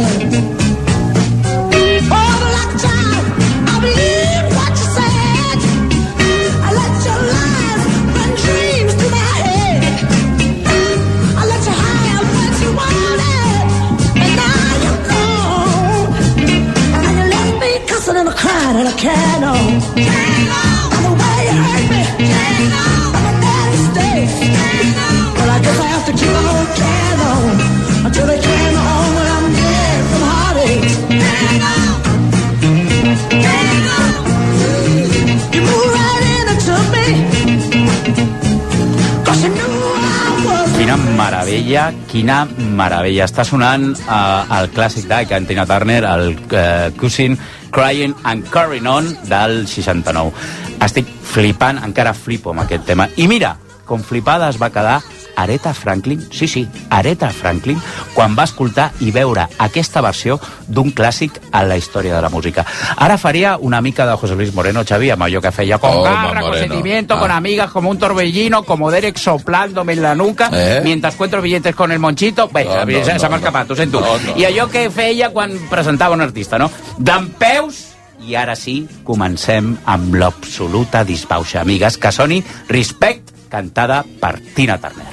Oh, but like a child, I believed what you said. I let your lies run dreams through my head. I let you have what you wanted, and now you're gone. And you left me cussing and crying and I can't on. And the way you hurt me, I'm a bad mistake. Well, I guess I have to keep on carrying on until they carry me on when I'm dead from heartache. You moved right in and took me, 'cause you knew I was Quina meravella, quina meravella. Està sonant el clàssic d'Ike Tina Turner, el Cousin, Crying and Carrying On del 69. Estic flipant, encara flipo amb aquest tema. I mira, com flipada es va quedar Aretha Franklin, sí, Aretha Franklin, quan va escoltar i veure aquesta versió d'un clàssic a la història de la música. Ara faria una mica de José Luis Moreno, Xavi, amb allò que feia con garra, con sentimiento, con amigas, como un torbellino, como Derek soplándome en la nuca, mientras cuento billetes con el monchito. Bé, se m'ha escapat, ho sento. I allò que feia quan presentava un artista, no? Dempeus, i ara sí, comencem amb l'absoluta disbauxa. Amigues, que soni Respect, cantada per Tina Turner.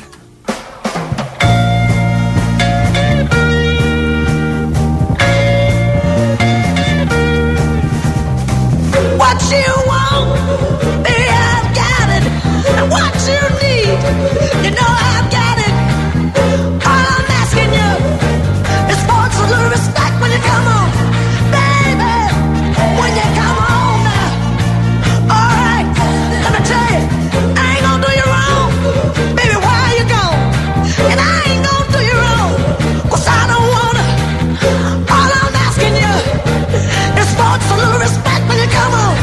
What you want, baby, I've got it. And what you need, you know I've got it. All I'm asking you is for a little respect when you come on, baby, when you come on now. All right, let me tell you, I ain't gonna do you wrong, baby, why you gone? And I ain't gonna do you wrong, 'cause I don't wanna. All I'm asking you is for a little respect when you come on.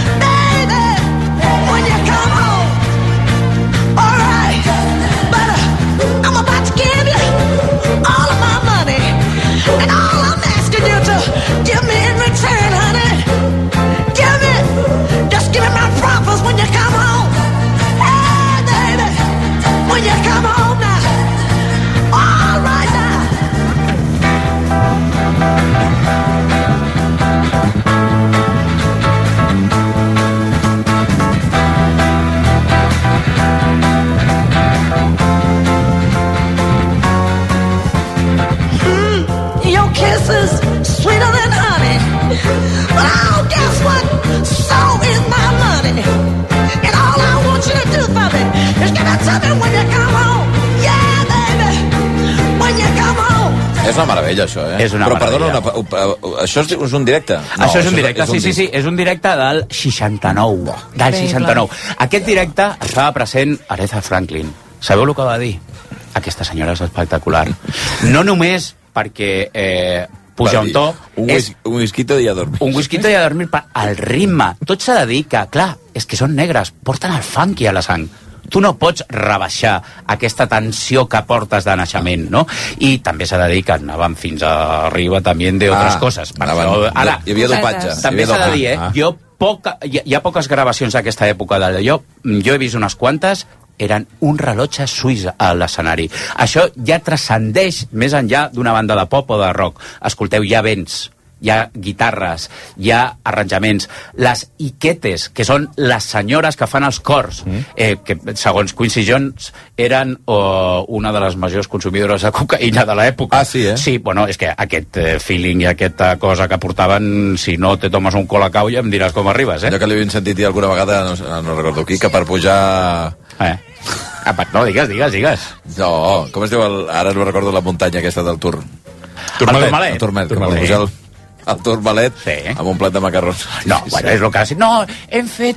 And all I'm asking you to give me in return, honey, just give me my promise when you come home. Hey, baby, when you come home now. All right now. Your kisses sweeter than honey, but oh, guess what? So is my money. And all I want you to do for me is give it to me when you come home. Yeah, baby, when you come home. És una meravella, això, eh? És una meravella. Però, perdona, això és un directe? No, això és un directe, sí, és un directe del 69. Del 69. Aquest directe estava present Aretha Franklin. Sabeu el que va dir? Aquesta senyora és espectacular. No només perquè puja un to... Un whisquito i a dormir. Un whisquito i a dormir per al ritme. Tot s'ha de dir que, clar, és que són negres, porten el funky a la sang. Tu no pots rebaixar aquesta tensió que portes de naixement, no? I també s'ha de dir que anaven fins a arriba també d'altres coses. Ara, hi havia dopatge. També s'ha de dir, hi ha poques gravacions d'aquesta època d'allò. Jo he vist unes quantes, eren un rellotge suís a l'escenari. Això ja transcendeix més enllà d'una banda de pop o de rock. Escolteu, hi ha vents, hi ha guitarres, hi ha arranjaments. Les iquetes, que són les senyores que fan els cors, que segons Quincy Jones eren una de les majors consumidores de cocaïna de l'època. Ah, sí, eh? Sí, bueno, és que aquest feeling i aquesta cosa que portaven, si no te tomes un colacao ja em diràs com arribes, eh? Allò que li havien sentit dir alguna vegada, no recordo qui, que per pujar... No, digues. No, com es diu ara no recordo la muntanya aquesta del Tour. Tourmalet. El Tourmalet. Que per pujar el Tourmalet amb un plat de macarrons. No, bueno, és el que ha dit. No, hem fet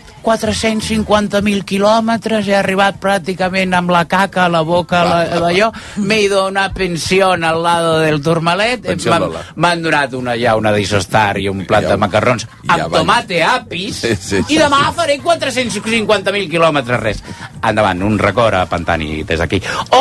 450.000 quilòmetres, he arribat pràcticament amb la caca a la boca d'allò, m'he ido a una pensión al lado del Tourmalet, m'han donat una d'Isostar i un plat de macarrons amb tomate apis, i demà faré 450.000 quilòmetres, res. Endavant, un record a Pantani des d'aquí.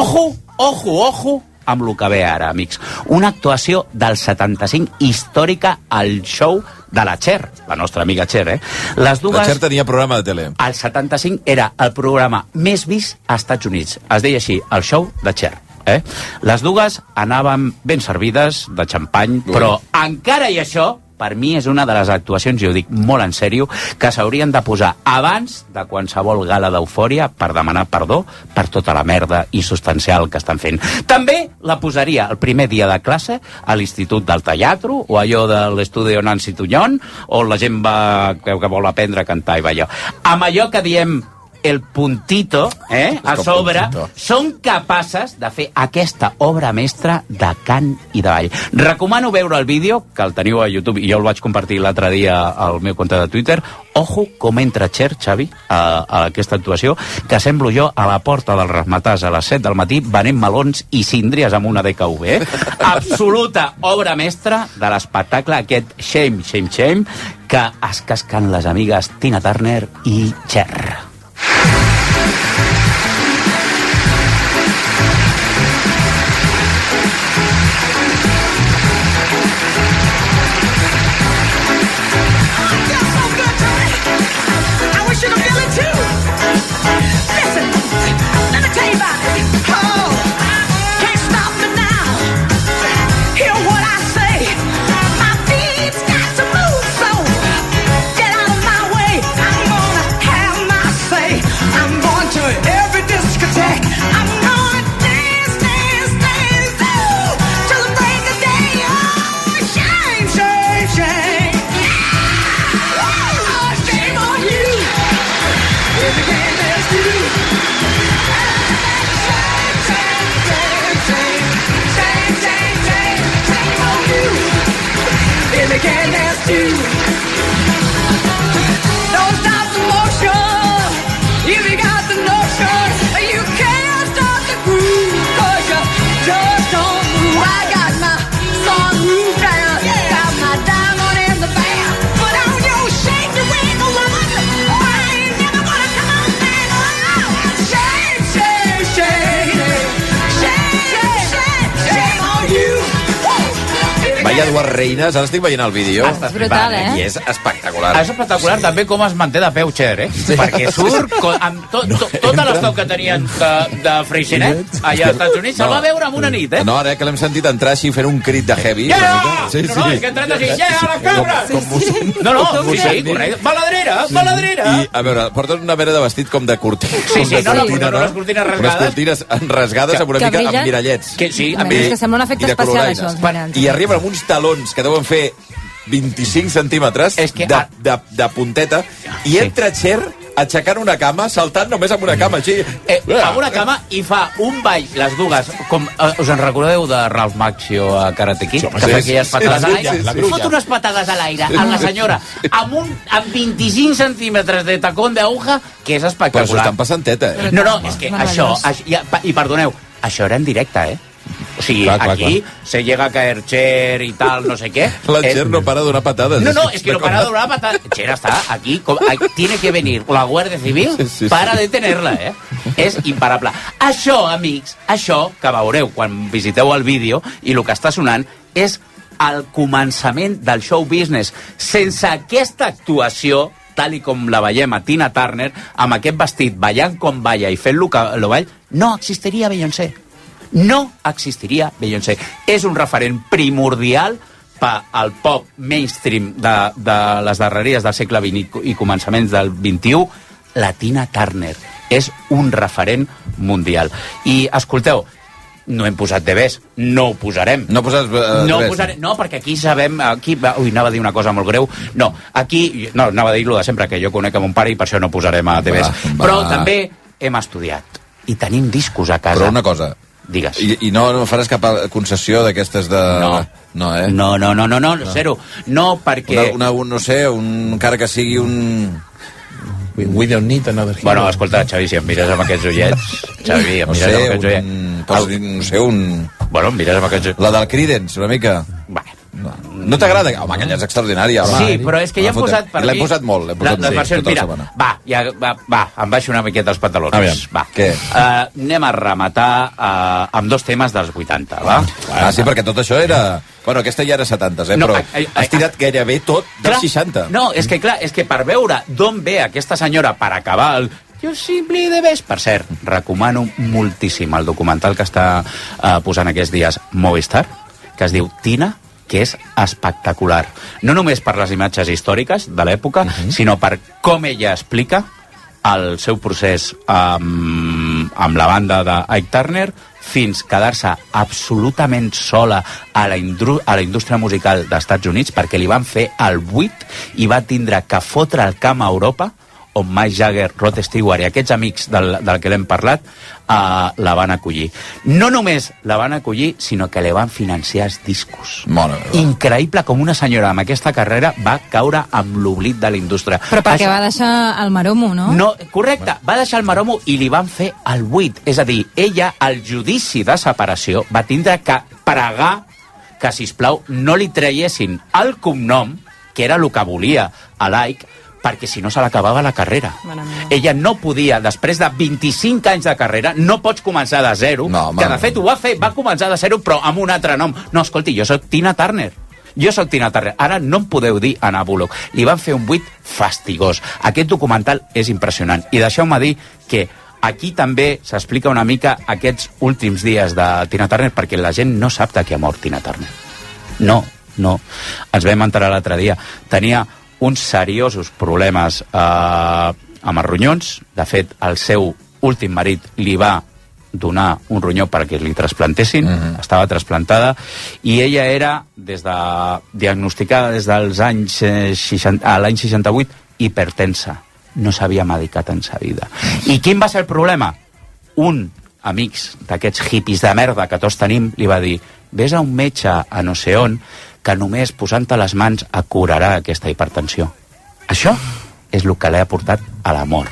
Ojo, amb el que ve ara, amics. Una actuació del 75 històrica al show de la Cher, la nostra amiga Cher, eh? La Cher tenia programa de tele. El 75 era el programa més vist als Estats Units. Es deia així, el show de Cher. Les dues anaven ben servides de xampany, però encara i això, per mi és una de les actuacions, i ho dic molt en sèrio, que s'haurien de posar abans de qualsevol gala d'eufòria per demanar perdó per tota la merda insubstancial que estan fent. També la posaria el primer dia de classe a l'Institut del Teatro, o allò de l'estudi Nancy Tuñón, on la gent va que vol aprendre a cantar i ballar. Amb allò que diem el puntito a sobre, són capaces de fer aquesta obra mestra de cant i de ball. Recomano veure el vídeo, que el teniu a YouTube, i jo el vaig compartir l'altre dia al meu compte de Twitter. Ojo com entra Cher, Xavi, a aquesta actuació, que semblo jo a la porta del Ramatàs a les 7 del matí venent melons i síndries amb una DKV. Absoluta obra mestra de l'espectacle aquest Shame, Shame, Shame, que es casquen les amigues Tina Turner i Cher. Hi ha dues reines, ara estic veient el vídeo. És brutal, I és espectacular. És espectacular també com es manté de peu Cher, perquè surt amb tota l'estoc que tenien de Freixenet allà als Estats Units, se'l va veure en una nit, No, ara que l'hem sentit entrar així fent un crit de heavy. Yeah! Sí, no, és que ha entrat així, yeah, a la cabra! No, sí, correcte. Baladrera! I, a veure, porten una mena de vestit com de cortina. Sí, no, les cortines rasgades. Unes cortines rasgades amb una mica amb mirallets. Sí, és que sembla un efecte especial, això, els miralls. I arriben amb uns talons que deuen fer 25 centímetres de punteta, i entra Cher aixecant una cama, saltant només amb una cama així. Amb una cama, i fa un ball, les dues, com us en recordeu de Ralph Macchio a Karate Kid, que fa aquelles patades a l'aire? Fot unes patades a l'aire a la senyora amb 25 centímetres de tacón d'aguja, que és espectacular. Però s'ho estan passant teta, No, és que això, i perdoneu, això era en directe, O sigui, aquí se llega a caer Cher y tal, no sé qué. La Cher no para de donar patadas. No, es que no para de donar patadas. Cher está aquí, tiene que venir la Guàrdia Civil para detenerla, És imparable. Això, amics, això que veureu quan visiteu el vídeo i el que està sonant és el començament del show business. Sense aquesta actuació, tal i com la veiem a Tina Turner, amb aquest vestit, ballant com balla i fent-lo que lo ball, no existiria Beyoncé. No existiria Beyoncé. És un referent primordial pel pop mainstream de les darreries del segle XX i començaments del XXI. La Tina Turner és un referent mundial. I, escolteu, no hem posat DVs, no ho posarem. No poses DVs? No, perquè aquí sabem... Ui, anava a dir una cosa molt greu. No, aquí... No, anava a dir-lo de sempre, que jo conec mon pare i per això no posarem a DVs. Però també hem estudiat i tenim discos a casa. Però una cosa... Digues. I no faràs cap concessió d'aquestes de... No, zero. No, perquè... No sé, encara que sigui un... We don't need another hero. Bueno, escolta, Xavi, si em mires amb aquests ullets... Xavi, em mires amb aquests ullets... No sé, un... Bueno, em mires amb aquests ullets... La del Creedence, una mica... No t'agrada? Home, aquella és extraordinària. Sí, però és que ja hem posat per mi... L'hem posat molt, les versions, mira, em baixo una miqueta els pantalons. Va. Què? Anem a rematar amb dos temes dels 80, va? Sí, perquè tot això era... Bueno, aquesta ja era 70, però has tirat gairebé tot dels 60. No, és que clar, és que per veure d'on ve aquesta senyora per acabar el... Jo simpli de ves. Per cert, recomano moltíssim el documental que està posant aquests dies Movistar, que es diu Tina, que és espectacular. No només per les imatges històriques de l'època, sinó per com ella explica el seu procés amb la banda d'Ike Turner fins quedar-se absolutament sola a la indústria musical dels Estats Units, perquè li van fer el buit i va tindre que fotre el camp a Europa, on Mick Jagger, Rod Stewart i aquests amics del que l'hem parlat la van acollir. No només la van acollir, sinó que li van financiar els discos. Increïble com una senyora amb aquesta carrera va caure amb l'oblit de la indústria. Però perquè va deixar el maromo, no? No, correcte, va deixar el maromo i li van fer el buit. És a dir, ella, al judici de separació, va tindre que pregar que, sisplau, no li traiessin el cognom, que era el que volia a Like, perquè si no se l'acabava la carrera. Ella no podia, després de 25 anys de carrera, no pots començar de zero, que de fet ho va fer, va començar de zero, però amb un altre nom. No, escolti, jo soc Tina Turner. Jo soc Tina Turner. Ara no em podeu dir Anna Bullock. Li van fer un buit fastigós. Aquest documental és impressionant. I deixeu-me dir que aquí també s'explica una mica aquests últims dies de Tina Turner, perquè la gent no sap de què ha mort Tina Turner. No. Ens vam enterar l'altre dia. Tenia uns seriosos problemes amb els ronyons. De fet, el seu últim marit li va donar un ronyó perquè li trasplantessin. Estava trasplantada i ella era diagnosticada des dels anys l'any 68 hipertensa. No s'havia medicat en sa vida. I quin va ser el problema? Un amics d'aquests hippies de merda que tots tenim li va dir: vés a un metge a no sé on, que només posant-te les mans et curarà aquesta hipertensió. Això és el que l'ha portat a la mort.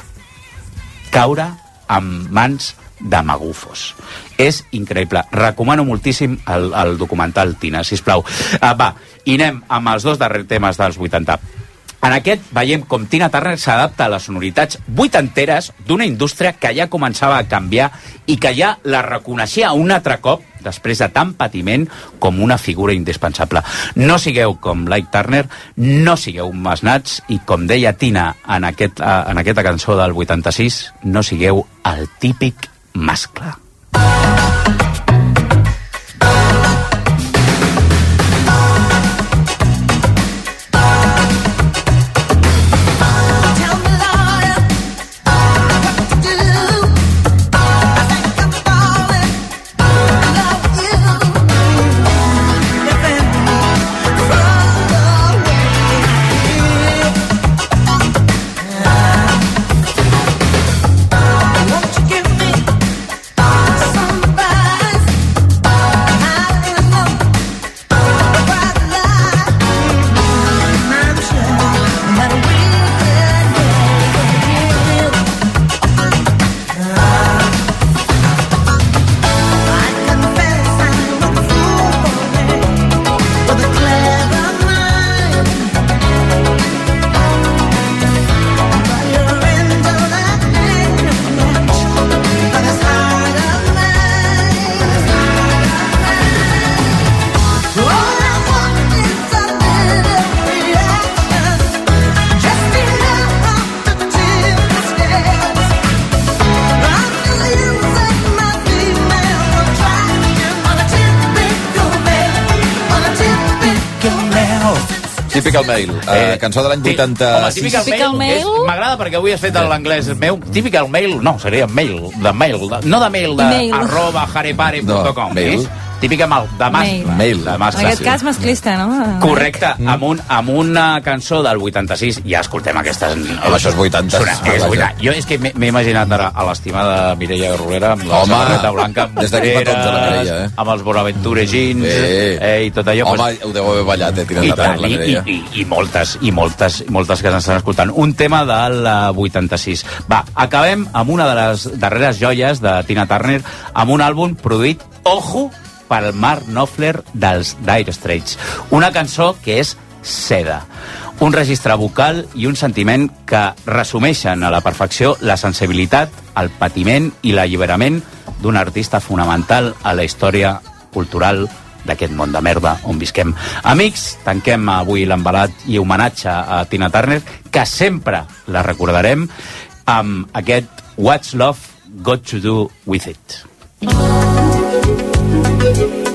Caure amb mans de magufos. És increïble. Recomano moltíssim el documental, Tina, sisplau. Va, i anem amb els dos darrers temes dels 80. En aquest veiem com Tina Turner s'adapta a les sonoritats vuitanteres d'una indústria que ja començava a canviar i que ja la reconeixia un altre cop, després de tant patiment, com una figura indispensable. No sigueu com Ike Turner, no sigueu masnats, i com deia Tina en aquesta cançó del 86, no sigueu el típic mascle. Typical Male, cançó de l'any 86. Home, Typical Male m'agrada perquè avui has fet l'anglès meu. Typical Male, no, seria mail, no de mail, de @harepare.com. Típica de mascle. En aquest cas masclista, no? Correcte, amb una cançó del 86, ja escoltem aquestes... Això és 80. Jo és que m'he imaginat ara a l'estimada Mireia Garrolera amb la samarreta blanca, amb Mireia, amb els Bonaventure Jeans i tot allò. Home, ho deu haver ballat, tirant la Mireia. I moltes que s'estan escoltant. Un tema del 86. Va, acabem amb una de les darreres joies de Tina Turner, amb un àlbum produït, ojo, pel Mark Knopfler dels Dire Straits. Una cançó que és seda. Un registre vocal i un sentiment que resumeixen a la perfecció la sensibilitat, el patiment i l'alliberament d'un artista fonamental a la història cultural d'aquest món de merda on visquem. Amics, tanquem avui l'embalat i homenatge a Tina Turner, que sempre la recordarem amb aquest What's Love Got to Do With It.